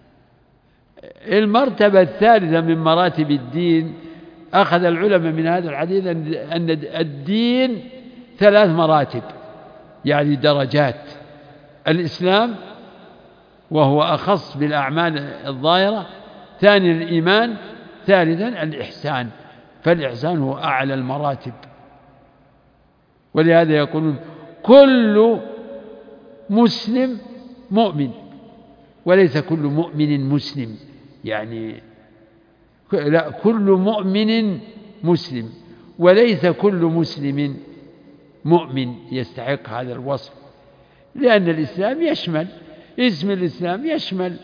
المرتبة الثالثة من مراتب الدين، أخذ العلماء من هذا الحديث أن الدين ثلاث مراتب، يعني درجات: الإسلام وهو أخص بالأعمال الظاهرة، ثانيا الإيمان، ثالثا الإحسان، فالإحسان هو أعلى المراتب. ولهذا يقولون كل مسلم مؤمن، وليس كل مؤمن مسلم، يعني لا، كل مؤمن مسلم وليس كل مسلم مؤمن يستحق هذا الوصف، لأن الإسلام يشمل، اسم الإسلام يشمل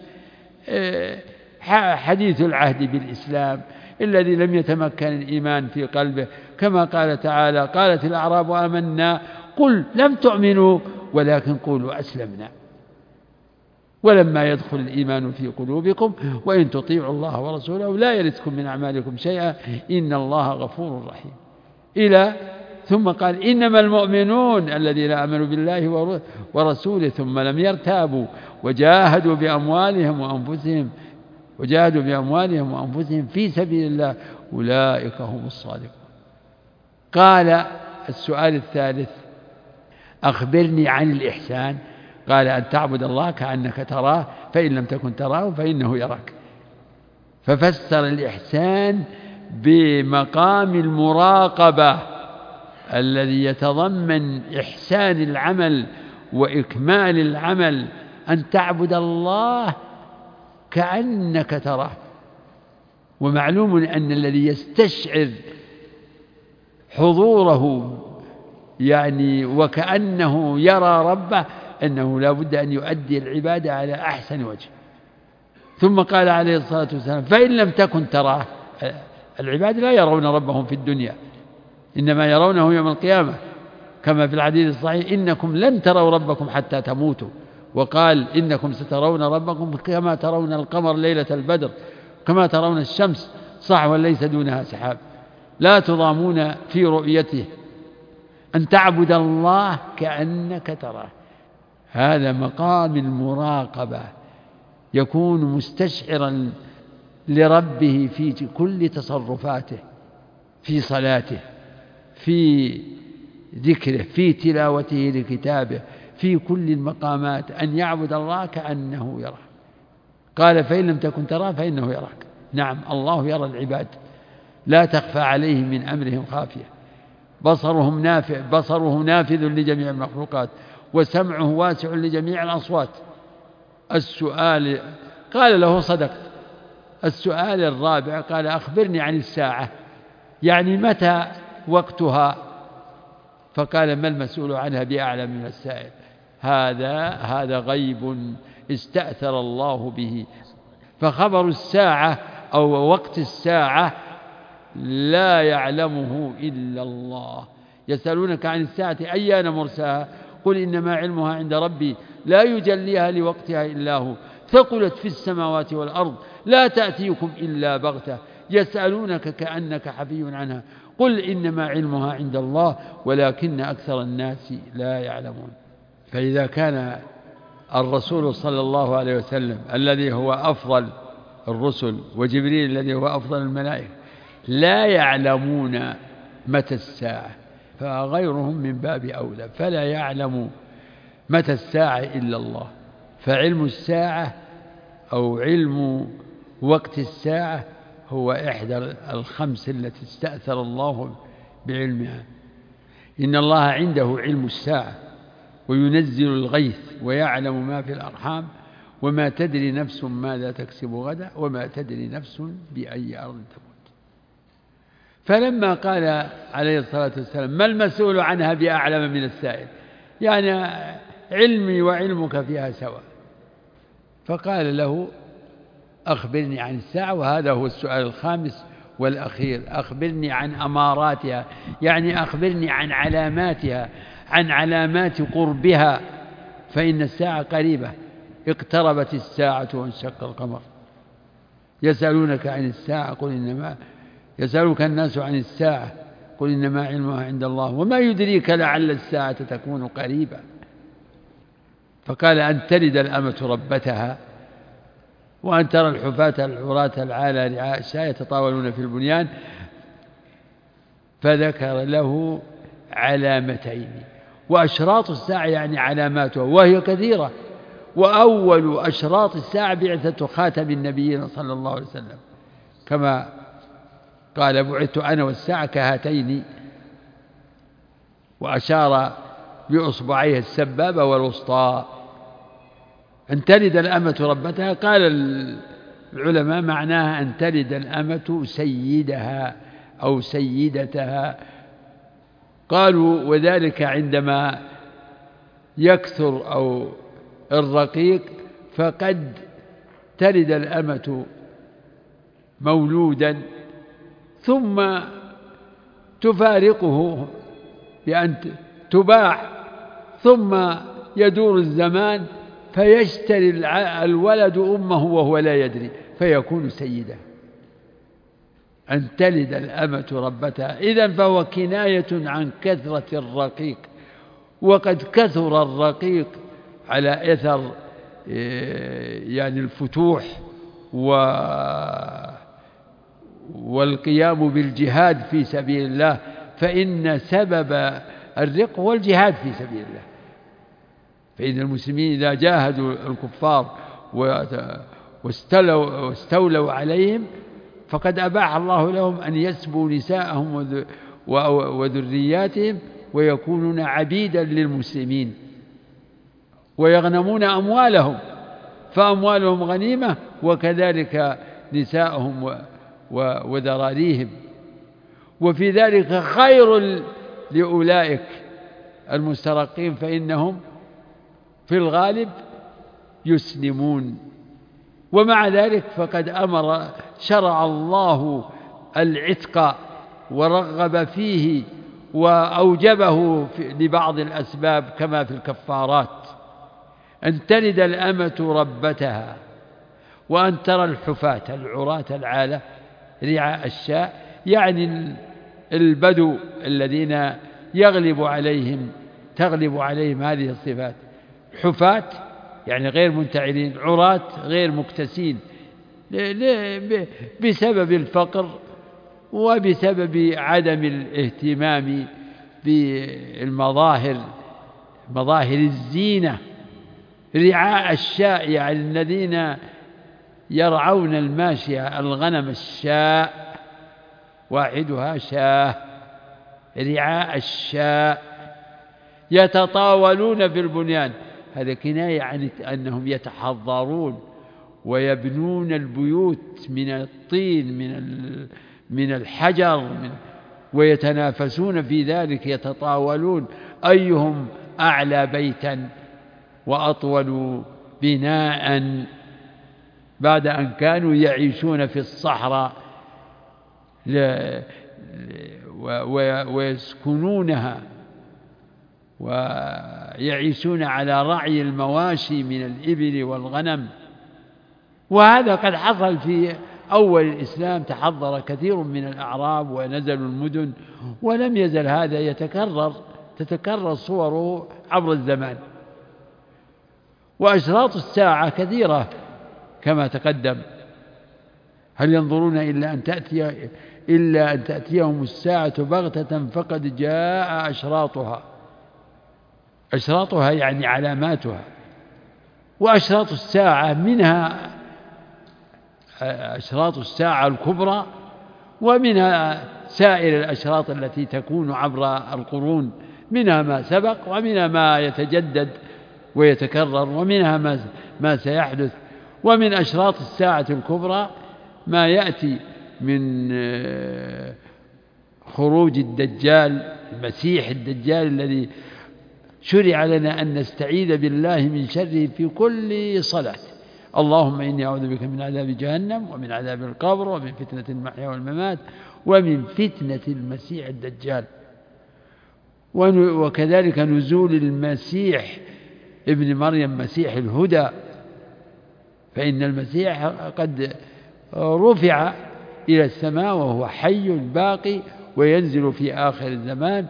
حديث العهد بالإسلام الذي لم يتمكن الإيمان في قلبه، كما قال تعالى: قالت الأعراب آمنا قل لم تؤمنوا ولكن قولوا أسلمنا ولما يدخل الإيمان في قلوبكم وإن تطيعوا الله ورسوله لا يلدكم من أعمالكم شيئا إن الله غفور رحيم، إلى ثم قال: إنما المؤمنون الذين آمنوا بالله ورسوله ثم لم يرتابوا وجاهدوا بأموالهم وأنفسهم وجاهدوا بأموالهم وأنفسهم في سبيل الله أولئك هم الصادقون. قال السؤال الثالث: أخبرني عن الإحسان. قال: أن تعبد الله كأنك تراه فإن لم تكن تراه فإنه يراك. ففسر الإحسان بمقام المراقبة الذي يتضمن إحسان العمل وإكمال العمل، أن تعبد الله كأنك تراه. ومعلوم أن الذي يستشعر حضوره يعني وكأنه يرى ربه أنه لا بد أن يؤدي العبادة على أحسن وجه. ثم قال عليه الصلاة والسلام: فإن لم تكن تراه. العباد لا يرون ربهم في الدنيا، إنما يرونه يوم القيامة، كما في الحديث الصحيح: إنكم لن تروا ربكم حتى تموتوا. وقال: إنكم سترون ربكم كما ترون القمر ليلة البدر، كما ترون الشمس صحوا ليس دونها سحاب، لا تضامون في رؤيته. أن تعبد الله كأنك تراه، هذا مقام المراقبة، يكون مستشعرا لربه في كل تصرفاته، في صلاته، في ذكره، في تلاوته لكتابه، في كل المقامات، أن يعبد الله كأنه يراه. قال: فإن لم تكن تراه فإنه يراك. نعم، الله يرى العباد، لا تخفى عليه من أمرهم خافية. بصرهم نافع بصره نافذ لجميع المخلوقات، وسمعه واسع لجميع الأصوات. السؤال قال له: صدقت. السؤال الرابع قال: أخبرني عن الساعة، يعني متى وقتها؟ فقال: ما المسؤول عنها بأعلم من السائل. هذا هذا غيب استأثر الله به، فخبر الساعة أو وقت الساعة لا يعلمه إلا الله. يسألونك عن الساعة أيان مرساها قل إنما علمها عند ربي لا يجليها لوقتها إلا هو ثقلت في السماوات والأرض لا تأتيكم إلا بغتة يسألونك كأنك حفي عنها قل إنما علمها عند الله ولكن أكثر الناس لا يعلمون. فإذا كان الرسول صلى الله عليه وسلم الذي هو أفضل الرسل وجبريل الذي هو أفضل الملائكة لا يعلمون متى الساعة، فغيرهم من باب أولى، فلا يعلم متى الساعة إلا الله. فعلم الساعة أو علم وقت الساعة هو إحدى الخمس التي استأثر الله بعلمها. إن الله عنده علم الساعة وينزل الغيث ويعلم ما في الأرحام وما تدري نفس ماذا تكسب غدا وما تدري نفس بأي أرض تموت. فلما قال عليه الصلاة والسلام ما المسؤول عنها بأعلم من السائل، يعني علمي وعلمك فيها سواء، فقال له أخبرني عن الساعة، وهذا هو السؤال الخامس والأخير، أخبرني عن أماراتها، يعني أخبرني عن علاماتها، عن علامات قربها، فإن الساعة قريبة، اقتربت الساعة وانشق القمر. يسألونك عن الساعة قل إنما يسألك الناس عن الساعة قل إنما علمها عند الله وما يدريك لعل الساعة تكون قريبة. فقال أن تلد الأمة ربتها وأن ترى الحفاة العراة العالى رعاء الشاة يتطاولون في البنيان، فذكر له علامتين. وأشراط الساعة يعني علاماتها وهي كثيرة، وأول أشراط الساعة بعثة خاتم النبيين صلى الله عليه وسلم، كما قال بعثت أنا والساعة كهاتين، وأشار بأصبعيه السبابة والوسطى. أن تلد الأمة ربتها، قال العلماء معناها أن تلد الأمة سيدها أو سيدتها. قالوا وذلك عندما يكثر أو الرقيق، فقد تلد الأمة مولودا ثم تفارقه بأن تباع، ثم يدور الزمان فيشتري الولد أمه وهو لا يدري فيكون سيدا. أن تلد الأمة ربتها، إذن فهو كناية عن كثرة الرقيق، وقد كثر الرقيق على أثر يعني الفتوح والقيام بالجهاد في سبيل الله، فإن سبب الرق هو الجهاد في سبيل الله. فإن المسلمين إذا جاهدوا الكفار واستولوا, واستولوا عليهم فقد أباح الله لهم أن يسبوا نساءهم وذرياتهم ويكونون عبيدا للمسلمين ويغنمون أموالهم، فأموالهم غنيمة، وكذلك نساءهم وذراريهم. وفي ذلك خير لأولئك المسترقين، فإنهم في الغالب يسلمون. ومع ذلك فقد أمر شرع الله العتق ورغب فيه وأوجبه لبعض الأسباب كما في الكفارات. أن تلد الأمة ربتها وأن ترى الحفاة العراة العالة رعاء الشاة، يعني البدو الذين يغلب عليهم تغلب عليهم هذه الصفات، حفاة يعني غير منتعلين، عراة غير مكتسين بسبب الفقر وبسبب عدم الاهتمام بالمظاهر مظاهر الزينة. رعاء الشاء يعني الذين يرعون الماشية الغنم الشاء واحدها شاه، رعاء الشاء. يتطاولون في البنيان، هذا كناية عن أنهم يتحضرون ويبنون البيوت من الطين من من الحجر من ويتنافسون في ذلك، يتطاولون أيهم أعلى بيتا وأطول بناء، بعد أن كانوا يعيشون في الصحراء ويسكنونها ويعيشون على رعي المواشي من الإبل والغنم. وهذا قد حصل في أول الإسلام، تحضر كثير من الأعراب ونزلوا المدن، ولم يزل هذا يتكرر تتكرر صوره عبر الزمان. وأشراط الساعة كثيرة كما تقدم، هل ينظرون إلا أن تأتي إلا أن تأتيهم الساعة بغتة فقد جاء أشراطها. أشراطها يعني علاماتها. وأشراط الساعة منها أشراط الساعة الكبرى، ومنها سائر الأشراط التي تكون عبر القرون، منها ما سبق ومنها ما يتجدد ويتكرر ومنها ما ما سيحدث. ومن أشراط الساعة الكبرى ما يأتي من خروج الدجال، المسيح الدجال الذي شرع لنا أن نستعيذ بالله من شره في كل صلاة. اللهم إني أعوذ بك من عذاب جهنم ومن عذاب القبر ومن فتنة المحيا والممات ومن فتنة المسيح الدجال. وكذلك نزول المسيح ابن مريم مسيح الهدى، فإن المسيح قد رفع إلى السماء وهو حي باقي وينزل في آخر الزمان،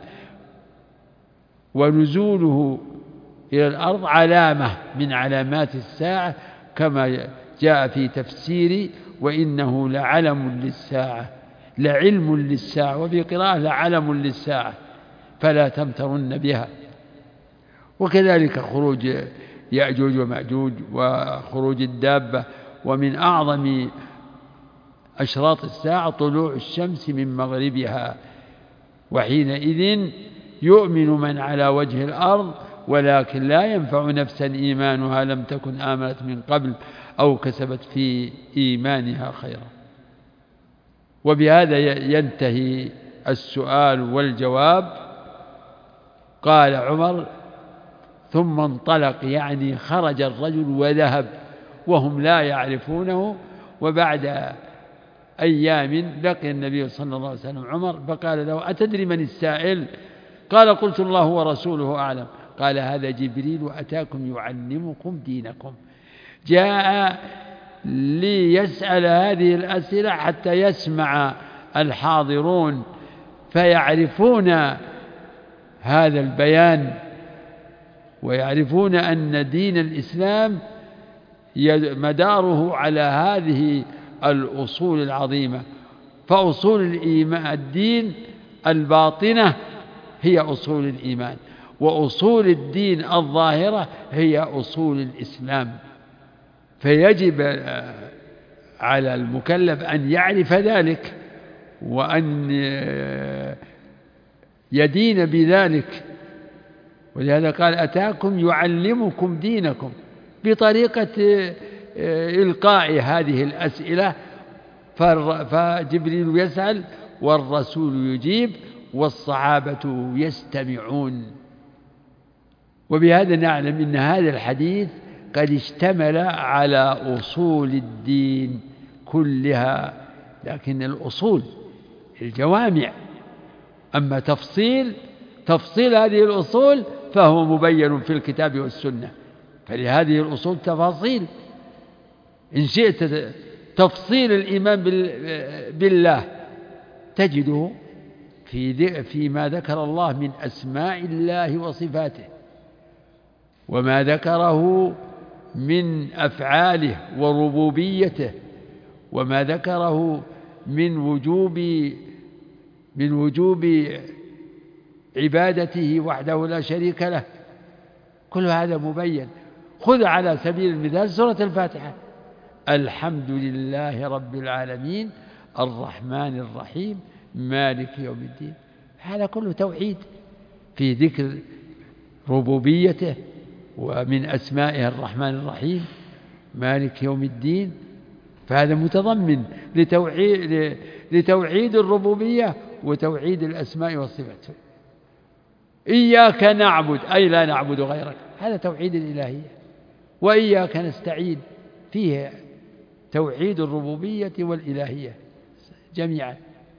ونزوله إلى الأرض علامة من علامات الساعة كما جاء في تفسير وإنه لعلم للساعة، لعلم للساعة، وفي قراءة لعلم للساعة فلا تمترن بها. وكذلك خروج يأجوج ومأجوج وخروج الدابة. ومن أعظم أشراط الساعة طلوع الشمس من مغربها، وحينئذ يؤمن من على وجه الأرض، ولكن لا ينفع نفسا إيمانها لم تكن آمنت من قبل أو كسبت في إيمانها خيرا. وبهذا ينتهي السؤال والجواب. قال عمر: ثم انطلق، يعني خرج الرجل وذهب وهم لا يعرفونه. وبعد أيام لقي النبي صلى الله عليه وسلم عمر فقال له: أتدري من السائل؟ قال: قلت الله ورسوله أعلم. قال: هذا جبريل أتاكم يعلمكم دينكم، جاء ليسأل هذه الأسئلة حتى يسمع الحاضرون فيعرفون هذا البيان، ويعرفون أن دين الإسلام مداره على هذه الأصول العظيمة. فأصول الإيمان الدين الباطنة هي أصول الإيمان، وأصول الدين الظاهرة هي أصول الإسلام. فيجب على المكلف أن يعرف ذلك وأن يدين بذلك. ولهذا قال: أتاكم يعلمكم دينكم، بطريقة إلقاء هذه الأسئلة. فجبريل يسأل والرسول يجيب والصحابة يستمعون. وبهذا نعلم أن هذا الحديث قد اشتمل على أصول الدين كلها، لكن الأصول الجوامع. أما تفصيل تفصيل هذه الأصول فهو مبين في الكتاب والسنة، فلهذه الأصول تفاصيل. إن شئت تفصيل الإيمان بالله تجده في فيما ذكر الله من أسماء الله وصفاته، وما ذكره من أفعاله وربوبيته، وما ذكره من وجوب من وجوب عبادته وحده لا شريك له. كل هذا مبين. خذ على سبيل المثال سورة الفاتحة: الحمد لله رب العالمين الرحمن الرحيم مالك يوم الدين. هذا كله توحيد في ذكر ربوبيته، ومن أسمائها الرحمن الرحيم مالك يوم الدين. فهذا متضمن لتوحيد, لتوحيد الربوبية وتوحيد الأسماء والصفات. إياك نعبد أي لا نعبد غيرك، هذا توحيد الإلهية. وإياك نستعين فيه توحيد الربوبية والإلهية جميعا.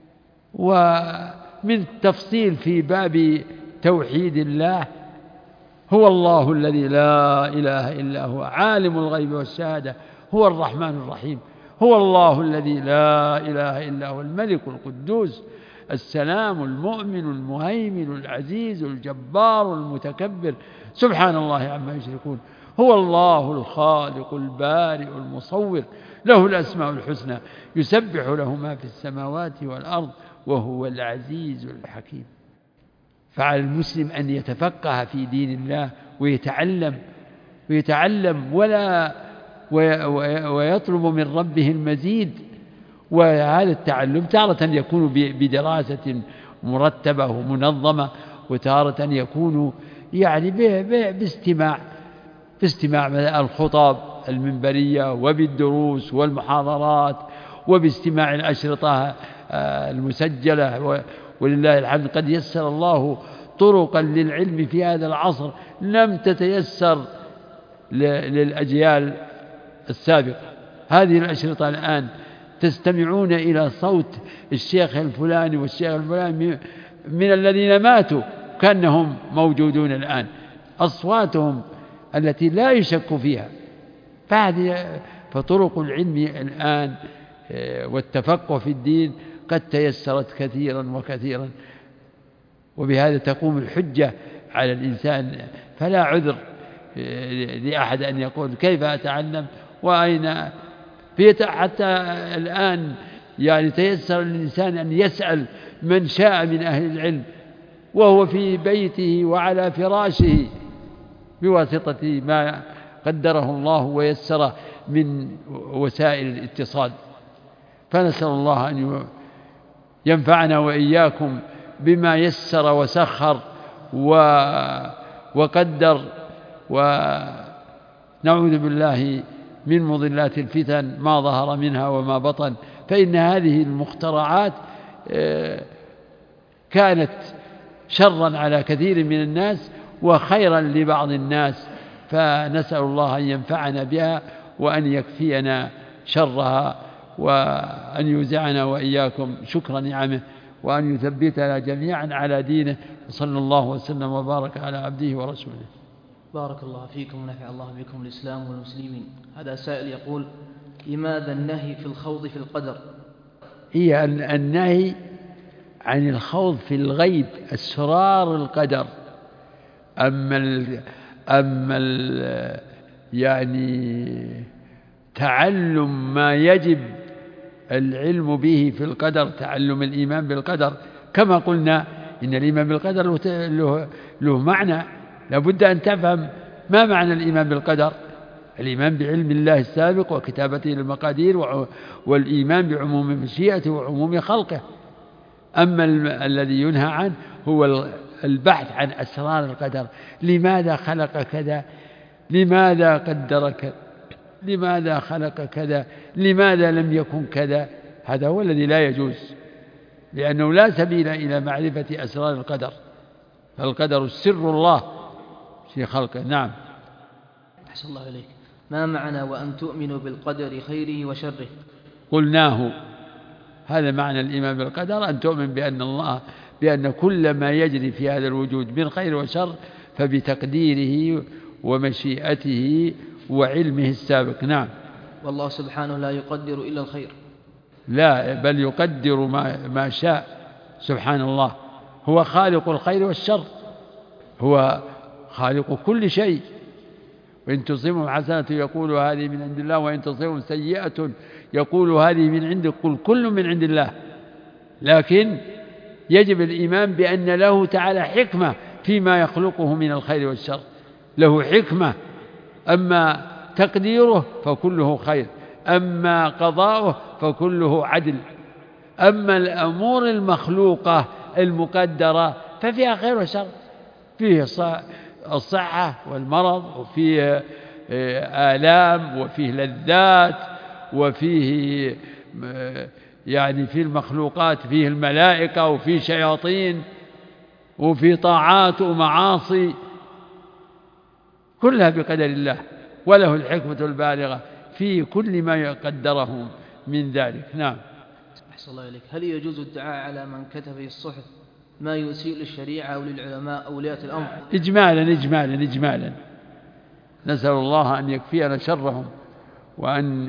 ومن تفصيل في باب توحيد الله: هو الله الذي لا إله إلا هو عالم الغيب والشهادة هو الرحمن الرحيم. هو الله الذي لا إله إلا هو الملك القدوس السلام المؤمن المهيمن العزيز الجبار المتكبر سبحان الله عما يشركون. هو الله الخالق البارئ المصور له الأسماء الحسنى يسبح له ما في السماوات والأرض وهو العزيز الحكيم. فعلى المسلم أن يتفقه في دين الله ويتعلم ويتعلم ولا ويطلب من ربه المزيد. وهذا التعلم تارة يكون بدراسة مرتبة ومنظمة، وتارة يكون يعني باستماع باستماع الخطب المنبرية وبالدروس والمحاضرات وباستماع الأشرطة المسجلة ولله الحمد قد يسر الله طرقا للعلم في هذا العصر لم تتيسر للأجيال السابقة. هذه الأشرطة الآن تستمعون إلى صوت الشيخ الفلاني والشيخ الفلاني من الذين ماتوا كأنهم موجودون الآن، أصواتهم التي لا يشك فيها. فطرق العلم الآن والتفقه في الدين قد تيسرت كثيرا وكثيرا، وبهذا تقوم الحجة على الإنسان، فلا عذر لأحد أن يقول كيف أتعلم وأين. حتى الآن يعني تيسر للإنسان أن يسأل من شاء من أهل العلم وهو في بيته وعلى فراشه بواسطة ما قدره الله ويسره من وسائل الاتصال. فنسأل الله أن ينفعنا وإياكم بما يسر وسخر وقدر، ونعوذ بالله من مضلات الفتن ما ظهر منها وما بطن. فإن هذه المخترعات كانت شرا على كثير من الناس وخيرا لبعض الناس، فنسأل الله أن ينفعنا بها وأن يكفينا شرها وأن يوزعنا وإياكم شكر نعمه وأن يثبتنا جميعا على دينه. صلى الله وسلم وبارك على عبده ورسوله. بارك الله فيكم ونفع الله بكم الإسلام والمسلمين. هذا سائل يقول: لماذا النهي في الخوض في القدر؟ هي النهي عن الخوض في الغيب، أسرار القدر. أما ال أما ال يعني تعلم ما يجب العلم به في القدر، تعلم الإيمان بالقدر، كما قلنا إن الإيمان بالقدر له, له معنى، لابد أن تفهم ما معنى الإيمان بالقدر. الإيمان بعلم الله السابق وكتابته للمقادير، والإيمان بعموم مشيئته وعموم خلقه. أما الذي ينهى عنه هو البحث عن أسرار القدر، لماذا خلق كذا، لماذا قدر كذا، لماذا خلق كذا، لماذا لم يكن كذا. هذا هو الذي لا يجوز، لأنه لا سبيل إلى معرفة أسرار القدر، فالقدر سر الله في خلقه. نعم. أحسن الله إليك. ما معنى وأن تؤمنوا بالقدر خيره وشره؟ قلناه، هذا معنى الإيمان بالقدر، أن تؤمن بأن الله بأن كل ما يجري في هذا الوجود من خير وشر فبتقديره ومشيئته وعلمه السابق. نعم. والله سبحانه لا يقدر إلا الخير. لا، بل يقدر ما, ما شاء. سبحان الله، هو خالق الخير والشر، هو خالق كل شيء. وإن تصيبهم حسنة يقول هذه من عند الله، وإن تصيبهم سيئة يقول هذه من عندك، قل كل من عند الله. لكن يجب الإيمان بأن له تعالى حكمة فيما يخلقه من الخير والشر، له حكمة. أما تقديره فكله خير، أما قضاؤه فكله عدل. أما الأمور المخلوقة المقدرة ففيها خير وشر، فيه الصحة والمرض، وفيه آلام، وفيه لذات، وفيه يعني في المخلوقات فيه الملائكة وفيه شياطين وفيه طاعات ومعاصي، كلها بقدر الله، وله الحكمة البالغة في كل ما يقدره من ذلك. نعم. أحسن الله إليك. هل يجوز الدعاء على من كتب في الصحف ما يسيء للشريعة أو للعلماء أو ولاة الأمر؟ إجمالا إجمالا إجمالا نسأل الله أن يكفينا شرهم وأن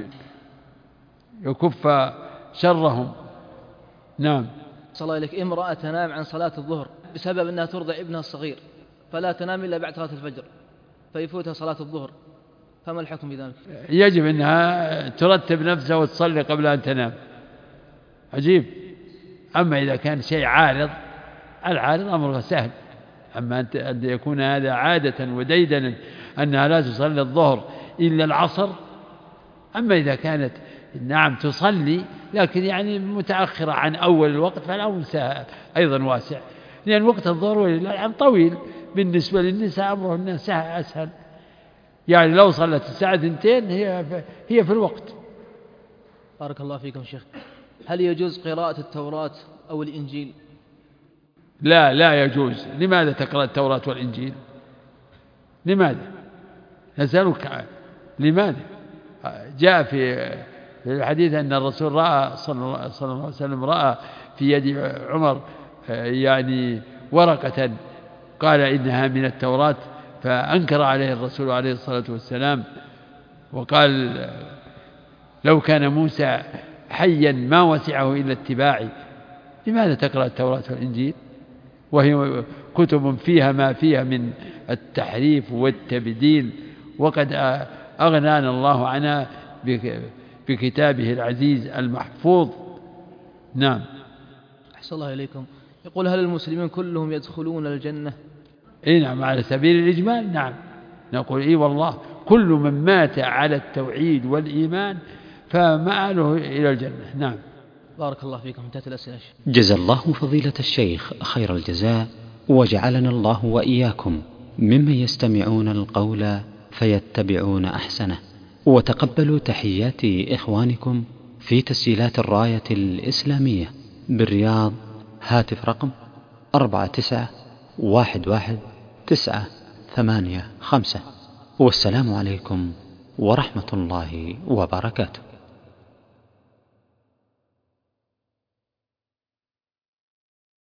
يكف شرهم. نعم. صلى الله إليك. امرأة تنام عن صلاة الظهر بسبب أنها ترضع ابنها الصغير، فلا تنام إلا بعد صلاة الفجر، فيفوتها صلاة الظهر، فما الحكم بذلك؟ يجب أنها ترتب نفسها وتصلي قبل أن تنام. عجيب. أما إذا كان شيء عارض، العارض أمره سهل. أما أن يكون هذا عادة وديدنا أنها لا تصلي الظهر إلا العصر. أما إذا كانت نعم تصلي لكن يعني متأخرة عن أول الوقت، فالأمر أيضا واسع، لأن وقت الظهر طويل بالنسبة للنساء، أمرهن أسهل. يعني لو صلت الساعة اثنتين هي هي في الوقت. بارك الله فيكم شيخ. هل يجوز قراءة التوراة أو الإنجيل؟ لا لا يجوز. لماذا تقرأ التوراة والإنجيل؟ لماذا؟ نسألك لماذا؟ جاء في في الحديث أن الرسول رأى صلى الله عليه وسلم رأى في يد عمر يعني ورقة قال إنها من التوراة، فأنكر عليه الرسول عليه الصلاة والسلام وقال لو كان موسى حيا ما وسعه إلا اتباعي. لماذا تقرأ التوراة والإنجيل وهي كتب فيها ما فيها من التحريف والتبديل، وقد أغنانا الله عنها بكتابه العزيز المحفوظ. نعم. أحسن الله إليكم. يقول هل المسلمين كلهم يدخلون الجنة؟ إيه نعم، على سبيل الإجمال نعم. نقول إيه والله كل من مات على التوحيد والإيمان فمآله إلى الجنة. نعم. بارك الله فيكم. انتهت الأسئلة. جزا الله فضيلة الشيخ خير الجزاء، وجعلنا الله وإياكم ممن يستمعون القول فيتبعون أحسنه. وتقبلوا تحيات إخوانكم في تسجيلات الراية الإسلامية بالرياض، هاتف رقم أربعة تسعة واحد واحد تسعة ثمانية خمسة. والسلام عليكم ورحمة الله وبركاته.